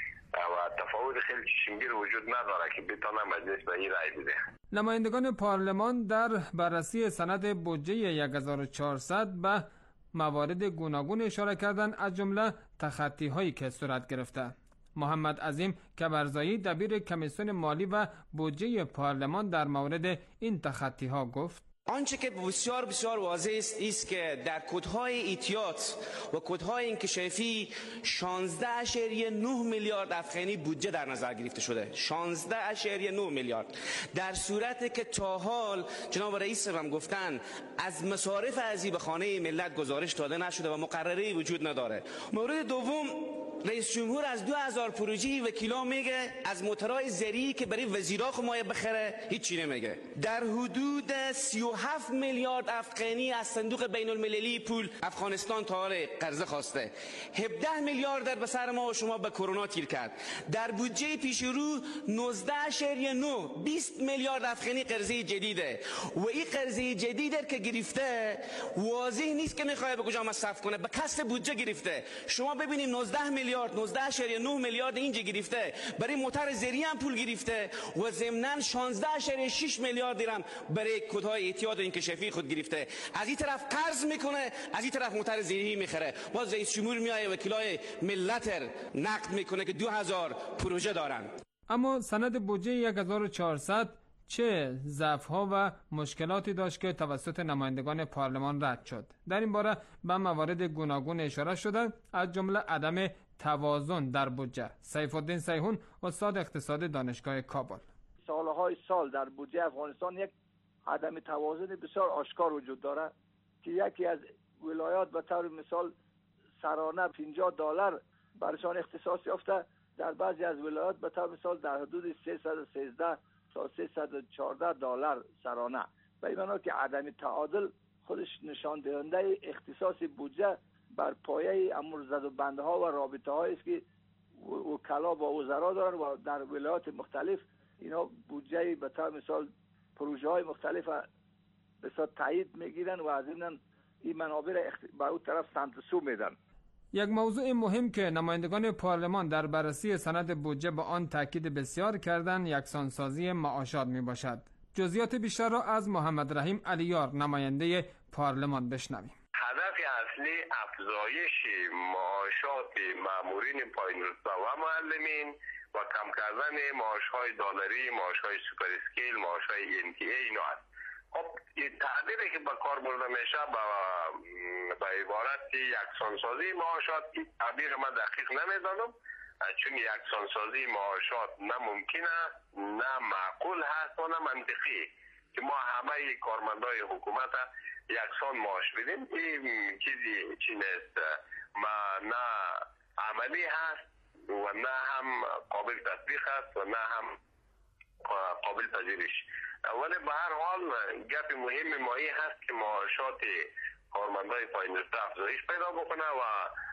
و تفاوت خیلی چشمگیر وجود نداره که بتونه مجلس به این رأی بده. نمایندگان پارلمان در بررسی سند بودجه یک هزار و چهارصد به موارد گوناگون اشاره کردند، از جمله تخطی هایی که صورت گرفته. محمد عظیم کبرزایی دبیر کمیسیون مالی و بودجه پارلمان در مورد این تخطی ها گفت: آنچه که بسیار بسیار واضح است است که در کدهای احتیاط و کدهای انکشافی شانزده اشاریه نه میلیارد افغانی بودجه در نظر گرفته شده. شانزده اشاریه نه میلیارد، در صورتی که تا حال جناب رئیس هم گفتن از مصارف ازی به خانه ملت گزارش داده نشده و مقرری وجود نداره. مورد دوم، رئیس جمهور از دو هزار پروژه وکیلا میگه، از موترهای زرعی که برای وزیرا خمایه بخره هیچی نمیگه. در حدود سی و هفت میلیارد افغانی از صندوق بین المللی پول افغانستان تا حال قرضه خواسته. هفده میلیارد در به سر ما و شما به کرونا تیر کرد. در بودجه پیش رو نوزده اشاریه نه بیست میلیارد افغانی قرضه جدیده و این قرضه جدید که گرفته واضح نیست که میخواد به کجا مصرف کنه، به کسر بودجه گرفته. شما ببینید نوزده میلیارد نوزده اشاریه نه میلیارد اینجا گرفته، برای موتر زرعی هم پول گرفته و ضمناً شانزده اشاریه شش میلیارد درهم برای کدهای احتیاط و انکشافی خود گرفته. از این طرف قرض میکنه، از این طرف موتر زرعی میخره. باز رئیس جمهور میایه وکیلای ملت نقد میکنه که دو هزار پروژه دارن. اما سند بودجه یک هزار و چهارصد چه ضعف‌ها و مشکلاتی داشت که توسط نمایندگان پارلمان رد شد؟ در این باره به موارد گوناگون اشاره شده، از جمله عدم توازن در بودجه. سیف الدین سیحون استاد اقتصاد دانشگاه کابل: سالهای سال در بودجه افغانستان یک عدم توازن بسیار آشکار وجود دارد که یکی از ولایات به طور مثال سرانه پنجاه دلار برشان اختصاص یافته، در بعضی از ولایات به طور مثال در حدود سیصد و سیزده تا سیصد و چهارده دلار سرانه. به این معنا که عدم تعادل خودش نشان دهنده اختصاص بودجه بر پایه امور زد و بنده ها و رابطه هایی است که وکلا با وزرا دارن و در ولایات مختلف اینا بودجه به طور مثال پروژه های مختلف بسیار تایید میگیرن و از این این منابع را به اون طرف سمت سو میدن. یک موضوع مهم که نمایندگان پارلمان در بررسی سند بودجه به آن تاکید بسیار کردند یکسانسازی معاشات می باشد. جزئیات بیشتر را از محمد رحیم علیار نماینده پارلمان بشنویم. هدف اصلی افزایش معاشات مامورین پایین رتبه و معلمین و کم کردن معاش‌های دلاری، معاش‌های سوپر اسکیل، معاش‌های ان تی ای اینا است. خب تعبیری که به کار برده میشه با به عبارت یکسانسازی معاشات، این تعبیر من دقیق نمیدانم، چون یکسانسازی معاشات نه ممکن است، نه معقول هست و نه منطقی که ما همه کارمندای حکومت یکسان معاش بدیم. این چیزی چی نیست، ما نه عملی هست و نه هم قابل تطبیق است و نه هم قابل پذیرش. ولی به هر حال گپ مهم ما این هست که معاشات کارمندای پایین رتبه افزایش پیدا بکنه و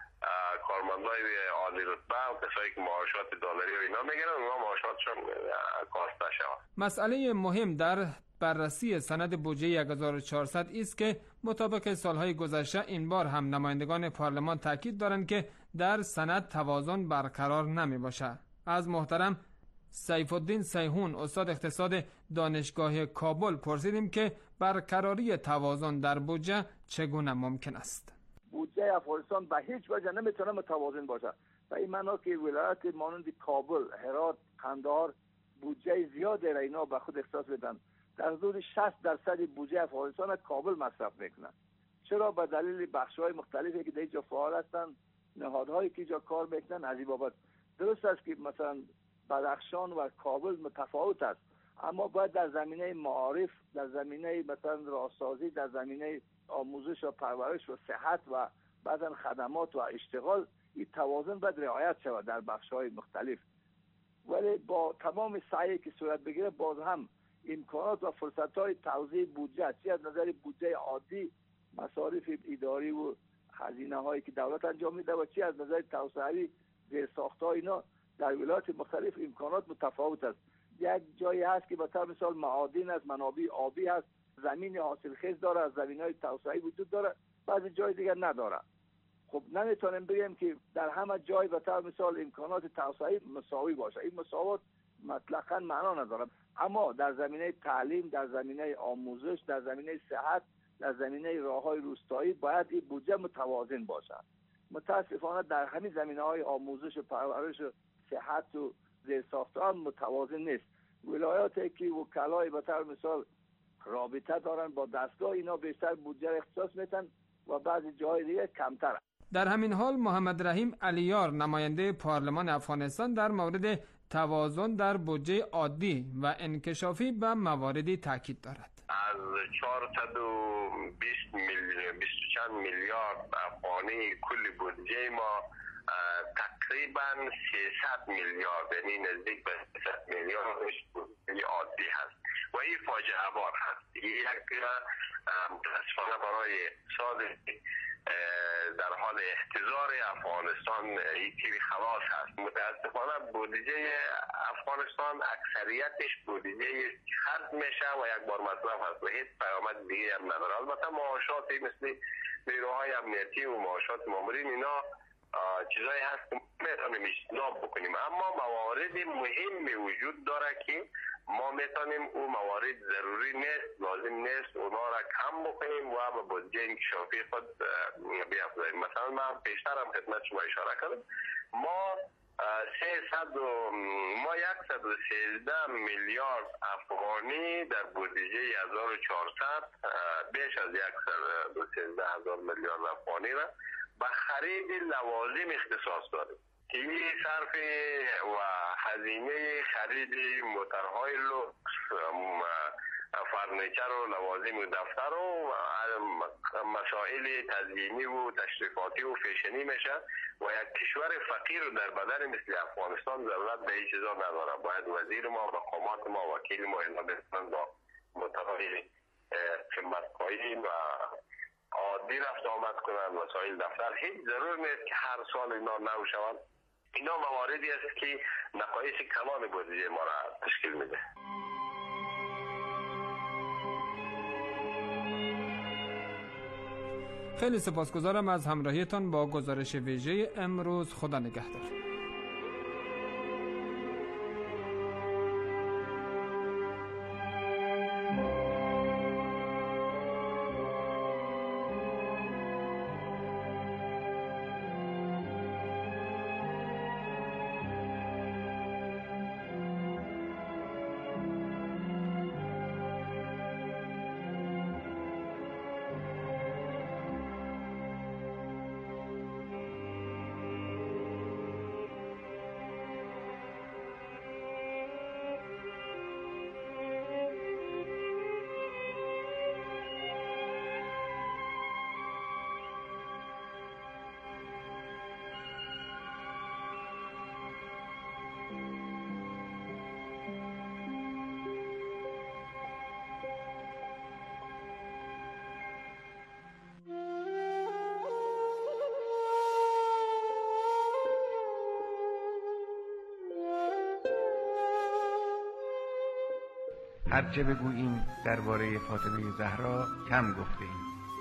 کارمندای عالی رتبه و کسایی که معاشات دلاری و اینا میگیرن اونها معاشاتشون کاسته شود. مسئله مهم در بررسی سند بودجه یک هزار و چهارصد است که مطابق سالهای گذشته این بار هم نمایندگان پارلمان تاکید دارند که در سند توازن برقرار نمی باشد. از محترم سیف الدین سیحون استاد اقتصاد دانشگاه کابل پرسیدیم که برقراری توازن در بودجه چگونه ممکن است. بودجه افغانستان به هیچ وجه نمیتونه متوازن باشه. به این معنا که ولایت مانند کابل، هرات، قندهار بودجه زیاده را اینا به خود اختصاص بدن. در حدود شصت درصد بودجه افغانستان کابل مصرف میکنن. چرا؟ به دلیل بخش‌های مختلفی که در اینجا فعال هستند، نهادهایی که اینجا کار میکنن. از این بابت درست است که مثلا بدخشان و کابل متفاوت است، اما باید در زمینه معارف، در زمینه مثلا راهسازی، در زمینه آموزش و پرورش و صحت و بعدن خدمات و اشتغال این توازن باید رعایت شود در بخش‌های مختلف. ولی با تمام سعی که صورت بگیره باز هم امکانات و فرصت‌های توزیع بودجه، چه از نظر بودجه عادی، مصارف اداری و هزینه‌هایی که دولت انجام میده و چه از نظر توسعه‌ای زیرساخت‌ها، اینا در ولایات مختلف امکانات متفاوت است. یک جایی هست که به طور مثال معادن است، منابع آبی هست، زمین حاصلخیز داره، زمین‌های توسعه‌ای وجود داره، بعضی جای دیگر نداره. خب نمیتونیم بگیم که در همه جای به طور مثال امکانات توسعه‌ای مساوی باشه. این مساوات مطلقاً معنا نداره. اما در زمینه تعلیم، در زمینه آموزش، در زمینه صحت، در زمینه راه‌های روستایی باید این بودجه متوازن باشه. متاسفانه در همین زمینه‌های آموزش و پرورش و صحت و زیرساخت‌ها هم متوازن نیست. ولایاتی که وکلای به طور مثال رابطه دارن با دستگاه، اینا بیشتر بودجه اختصاص میدن و بعضی جای دیگه کمتر. در همین حال محمد رحیم علیار نماینده پارلمان افغانستان در مورد توازن در بودجه عادی و انکشافی به مواردی تاکید دارد. از چهارصد و بیست میلیون بیست و چند میلیارد افغانی کل بودجه ما تقریبا سیصد میلیارد، یعنی نزدیک به سیصد میلیاردش بودجه عادی هست و این فاجعه بار هست. یک متاسفانه برای اقتصاد در حال احتضار افغانستان این تیری خلاص هست. متاسفانه بودجه افغانستان اکثریتش بودجه خرج میشه و یک بار مصرف هست و هیچ پیامد دیگه هم نداره. البته معاشاتی مثل نیروهای امنیتی و معاشات مامورین اینا چیزایی هست که میتونیم اجتناب بکنیم، اما موارد مهمی وجود داره که ما میتونیم او موارد ضروری نیست، لازم نیست اونا را کم بکنیم و به بودجه انکشافی خود بیافزاییم. مثلا من پیشتر هم خدمت شما اشاره کردم، ما سیصد و ما صد و سیزده میلیارد افغانی در بودجه هزار و چهارصد بیش از صد و سیزده هزار میلیارد افغانی را به خرید لوازم اختصاص داریم که این صرف و هزینه خرید موترهای لوکس، فرنیچر و لوازم دفتر و مسائل تزیینی و تشریفاتی و فیشنی میشه و یک کشور فقیر در بدن مثل افغانستان ضرورت به این چیزا نداره. باید وزیر ما، مقامات ما، وکیل ما اینا بتونن با موترهای قیمت‌پایی و عادی رفت آمد کنند، وسایل دفتر. هیچ ضرور نیست که هر سال اینا نو شوند. اینا مواردی است که نقایص کلان بودجه ما را تشکیل میده. خیلی سپاسگزارم از همراهیتان با گزارش ویژه امروز. خدا نگهدار. هرچه بگوییم درباره فاطمه زهرا کم گفته ایم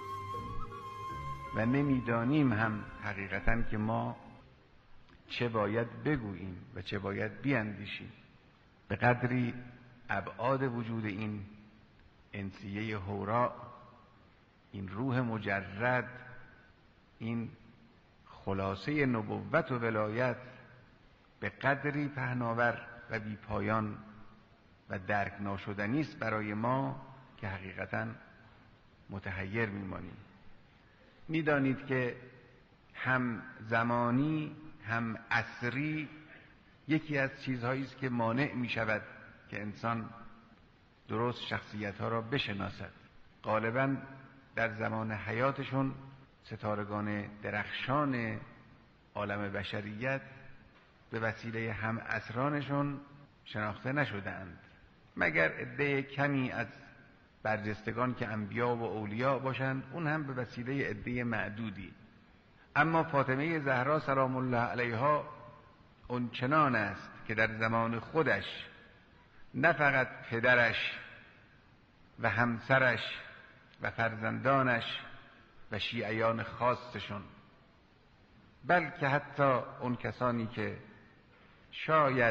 و نمیدانیم هم حقیقتاً که ما چه باید بگوییم و چه باید بیاندیشیم. به قدری ابعاد وجود این انسیه حورا، این روح مجرد، این خلاصه نبوت و ولایت به قدری پهناور و بی پایان و درک ناشدنی است برای ما که حقیقتاً متحیر میمانیم. میدانید که هم زمانی هم عصری یکی از چیزهایی است که مانع می شود که انسان درست شخصیتها را بشناسد. غالباً در زمان حیاتشون ستارگان درخشان عالم بشریت به وسیله هم عصرانشون شناخته نشدند مگر عده کمی از برجستگان که انبیا و اولیا باشند، اون هم به وسیله عده معدودی. اما فاطمه زهرا سلام الله علیها اون چنان است که در زمان خودش نه فقط پدرش و همسرش و فرزندانش و شیعیان خاصشون، بلکه حتی اون کسانی که شاید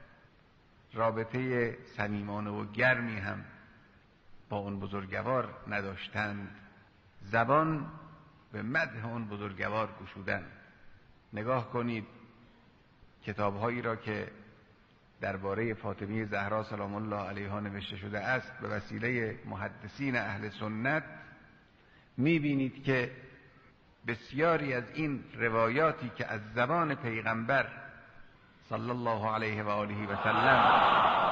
رابطه صمیمانه و گرمی هم با اون بزرگوار نداشتند، زبان به مدح اون بزرگوار گشودند. نگاه کنید کتابهایی را که درباره فاطمه زهرا سلام الله علیها نوشته شده است به وسیله محدثین اهل سنت، میبینید که بسیاری از این روایاتی که از زبان پیغمبر صلی الله علیه و آله و سلم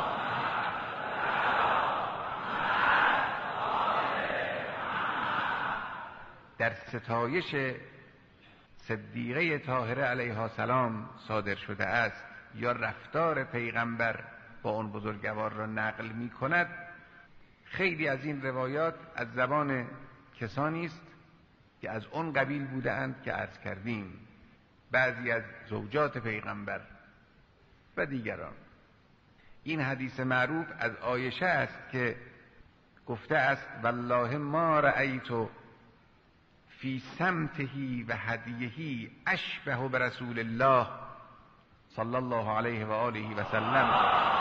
در ستایش صدیقه طاهره علیها السلام صادر شده است یا رفتار پیغمبر با اون بزرگوار را نقل می کند، خیلی از این روایات از زبان کسانی است که از اون قبیل بوده اند که عرض کردیم، بعضی از زوجات پیغمبر و دیگران. این حدیث معروف از عایشه است که گفته است والله ما رأیت فی سمته و هدیه اشبه برسول الله صلی الله علیه و آله و سلم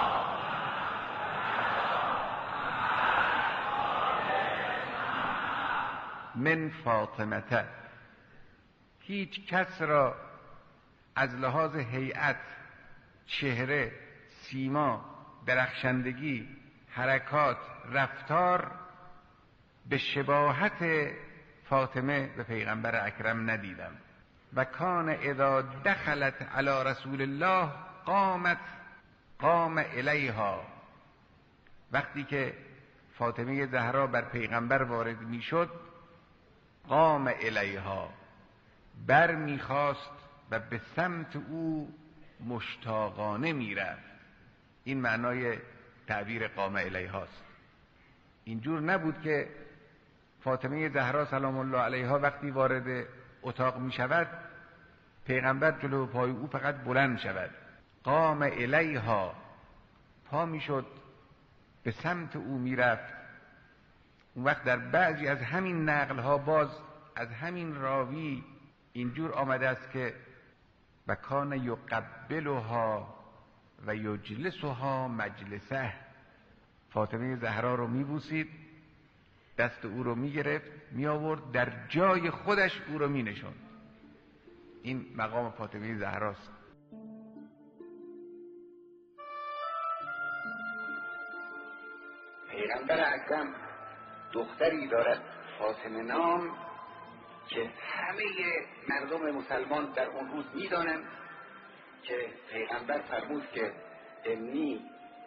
من فاطمه. هیچ کس را از لحاظ هیئت، چهره، سیما، درخشندگی، حرکات، رفتار به شباهت فاطمه به پیغمبر اکرم ندیدم. و کان اذا دخلت علی رسول الله قامت قام الیها. وقتی که فاطمه زهرا بر پیغمبر وارد میشد، قام الیها، بر میخواست و به سمت او مشتاقانه میرفت. این معنای تعبیر قام الیهاست. اینجور نبود که فاطمه زهرا سلام الله علیها وقتی وارد اتاق می شود پیغمبر جلو پای او فقط بلند شود. قام الیها، پا می شد به سمت او می رفت. اون وقت در بعضی از همین نقل ها باز از همین راوی اینجور آمده است که و کان یقبلها و یجلسها مجلسه. فاطمه زهرا رو می بوسید، دست او رو می گرفت، می آورد در جای خودش او رو می نشوند. این مقام فاطمه زهراست. پیغمبر اکرم دختری دارد فاطمه نام که همه مردم مسلمان در اون روز می دانند که پیغمبر فرمود که انی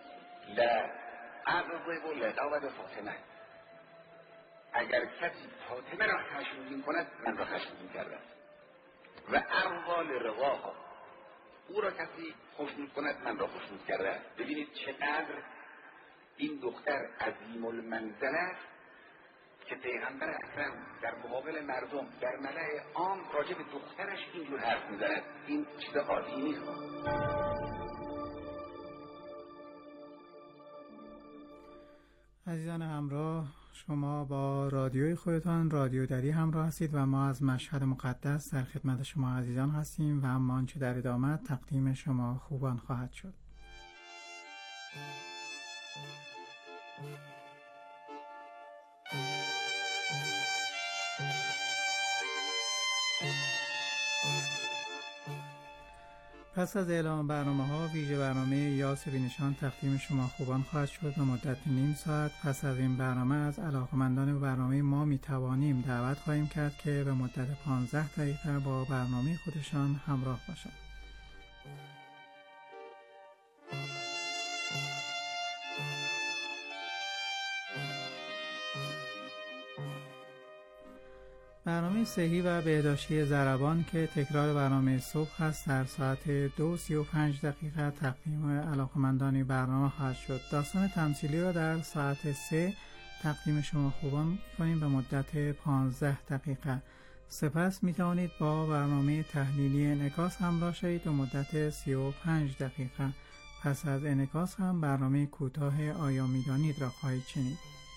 لأغضب لقول فاطمه. اگر کسی فاطمه را خشمگین کند من را خشمگین کرده است. و ارضا لرضاها، او را کسی خوشنود کند من را خوشنود کرده است. ببینید چقدر این دختر عظیم المنزله است که پیغمبر اکرم در مقابل مردم در ملأ عام راجع به دخترش اینجور حرف میزند. این چیز عادی نیست. عزیزان همراه، شما با رادیوی خودتان رادیو دری همراه هستید و ما از مشهد مقدس در خدمت شما عزیزان هستیم و اما آنچه در ادامه تقدیم شما خوبان خواهد شد. پس از اعلام برنامه ها ویژه برنامه یاس بینشان تقدیم شما خوبان خواهد شد و مدت نیم ساعت پس از این برنامه از علاقمندان برنامه ما می توانیم دعوت خواهیم کرد که به مدت پانزده دقیقه با برنامه خودشان همراه باشند. برنامه صحی و بهداشتی ضربان که تکرار برنامه صبح هست در ساعت دو سی و پنج دقیقه تقدیم علاقمندان برنامه خواهد شد. داستان تمثیلی را در ساعت سه تقدیم شما خوبان کنیم به مدت پانزده دقیقه. سپس می توانید با برنامه تحلیلی انعکاس همراه شوید به مدت سی و پنج دقیقه. پس از انعکاس هم برنامه کوتاه آیا می‌دانید را خواهید شنید.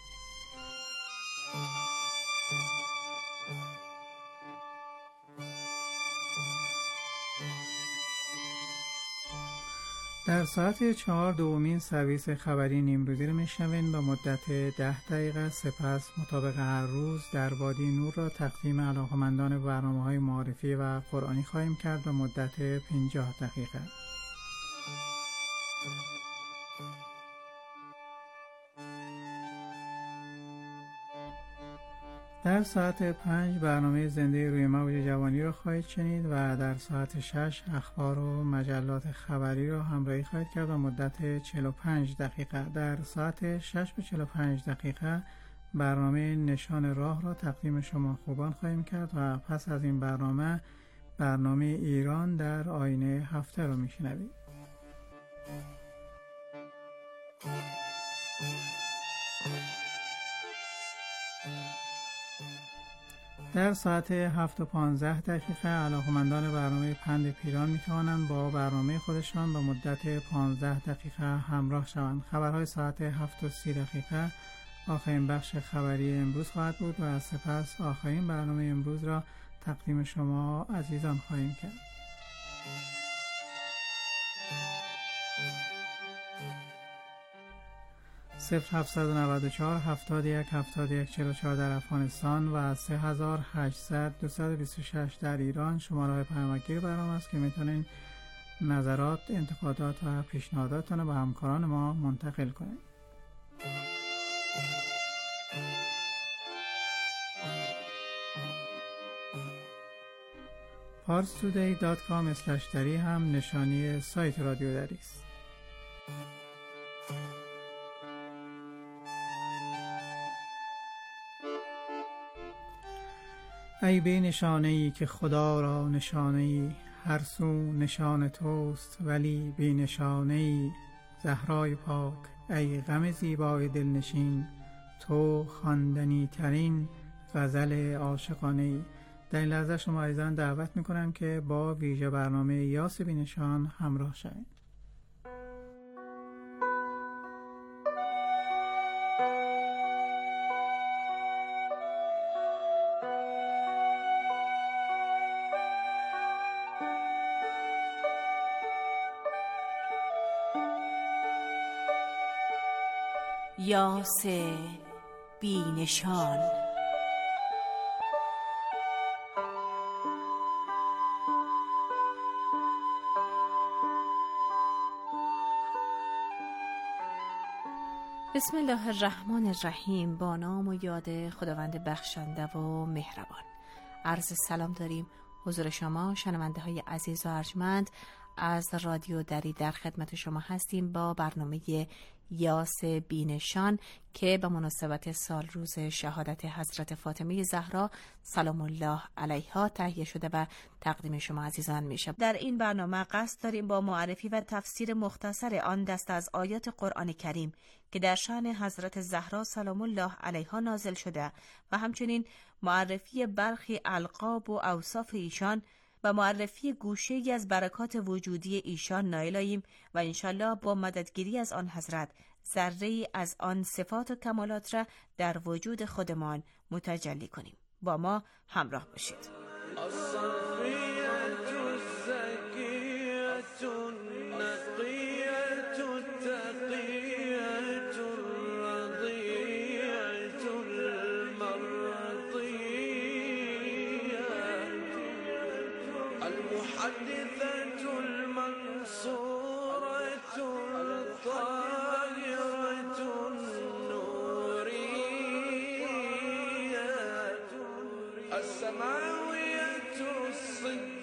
در ساعت چهار دومین سرویس خبری نیمروزی را میشنوین به مدت ده دقیقه. سپس مطابق هر روز در وادی نور را تقدیم علاقمندان برنامه‌های معرفی و قرآنی خواهیم کرد به مدت پنجاه دقیقه. در ساعت پنج برنامه زنده روی موج جوانی را خواهید شنید و در ساعت شش اخبار و مجلات خبری را همراهی خواهید کرد و مدت چهل و پنج دقیقه. در ساعت شش به چهل و پنج دقیقه برنامه نشان راه را تقدیم شما خوبان خواهیم کرد و پس از این برنامه برنامه ایران در آینه هفته را میشنوید. در ساعت هفت و پانزده دقیقه علاقمندان برنامه پند پیران می توانند با برنامه خودشان به مدت پانزده دقیقه همراه شوند. خبرهای ساعت هفت و سی دقیقه آخرین بخش خبری امروز خواهد بود و سپس آخرین برنامه امروز را تقدیم شما عزیزان خواهیم کرد. صفر هفتصد و نود و چهار هفتاد و یک هفتاد و یک چهل و چهار در افغانستان و سه هزار و هشتصد دویست و بیست و شش در ایران شماره پیامگیر برنامه است که میتونین نظرات، انتقادات و پیشنهاداتتون رو به همکاران ما منتقل کنید. پارس تودی دات کام اسلش دری هم نشانی سایت رادیو دری است. ای بی نشانه ای که خدا را نشانه ای، هر سو نشان توست ولی بی نشانه ای. زهرای پاک ای غم زیبای دلنشین، تو خواندنی ترین غزل عاشقانه ای. در این لحظه شما عزیزان دعوت میکنم که با ویژه برنامه یاس بی نشان همراه شوید. یاس بی نشان. بسم الله الرحمن الرحیم. با نام و یاد خداوند بخشنده و مهربان. عرض سلام داریم حضور شما شنونده های عزیز و ارجمند. از رادیو دری در خدمت شما هستیم با برنامه یاس بی نشان که به مناسبت سال روز شهادت حضرت فاطمه زهرا سلام الله علیها تهیه شده و تقدیم شما عزیزان میشه. در این برنامه قصد داریم با معرفی و تفسیر مختصر آن دست از آیات قرآن کریم که در شأن حضرت زهرا سلام الله علیها نازل شده و همچنین معرفی برخی القاب و اوصاف ایشان و معرفی گوشه‌ای از برکات وجودی ایشان نائل آییم و انشالله با مددگیری از آن حضرت ذره‌ای از آن صفات و کمالات را در وجود خودمان متجلی کنیم. با ما همراه باشید. السماوية الصدق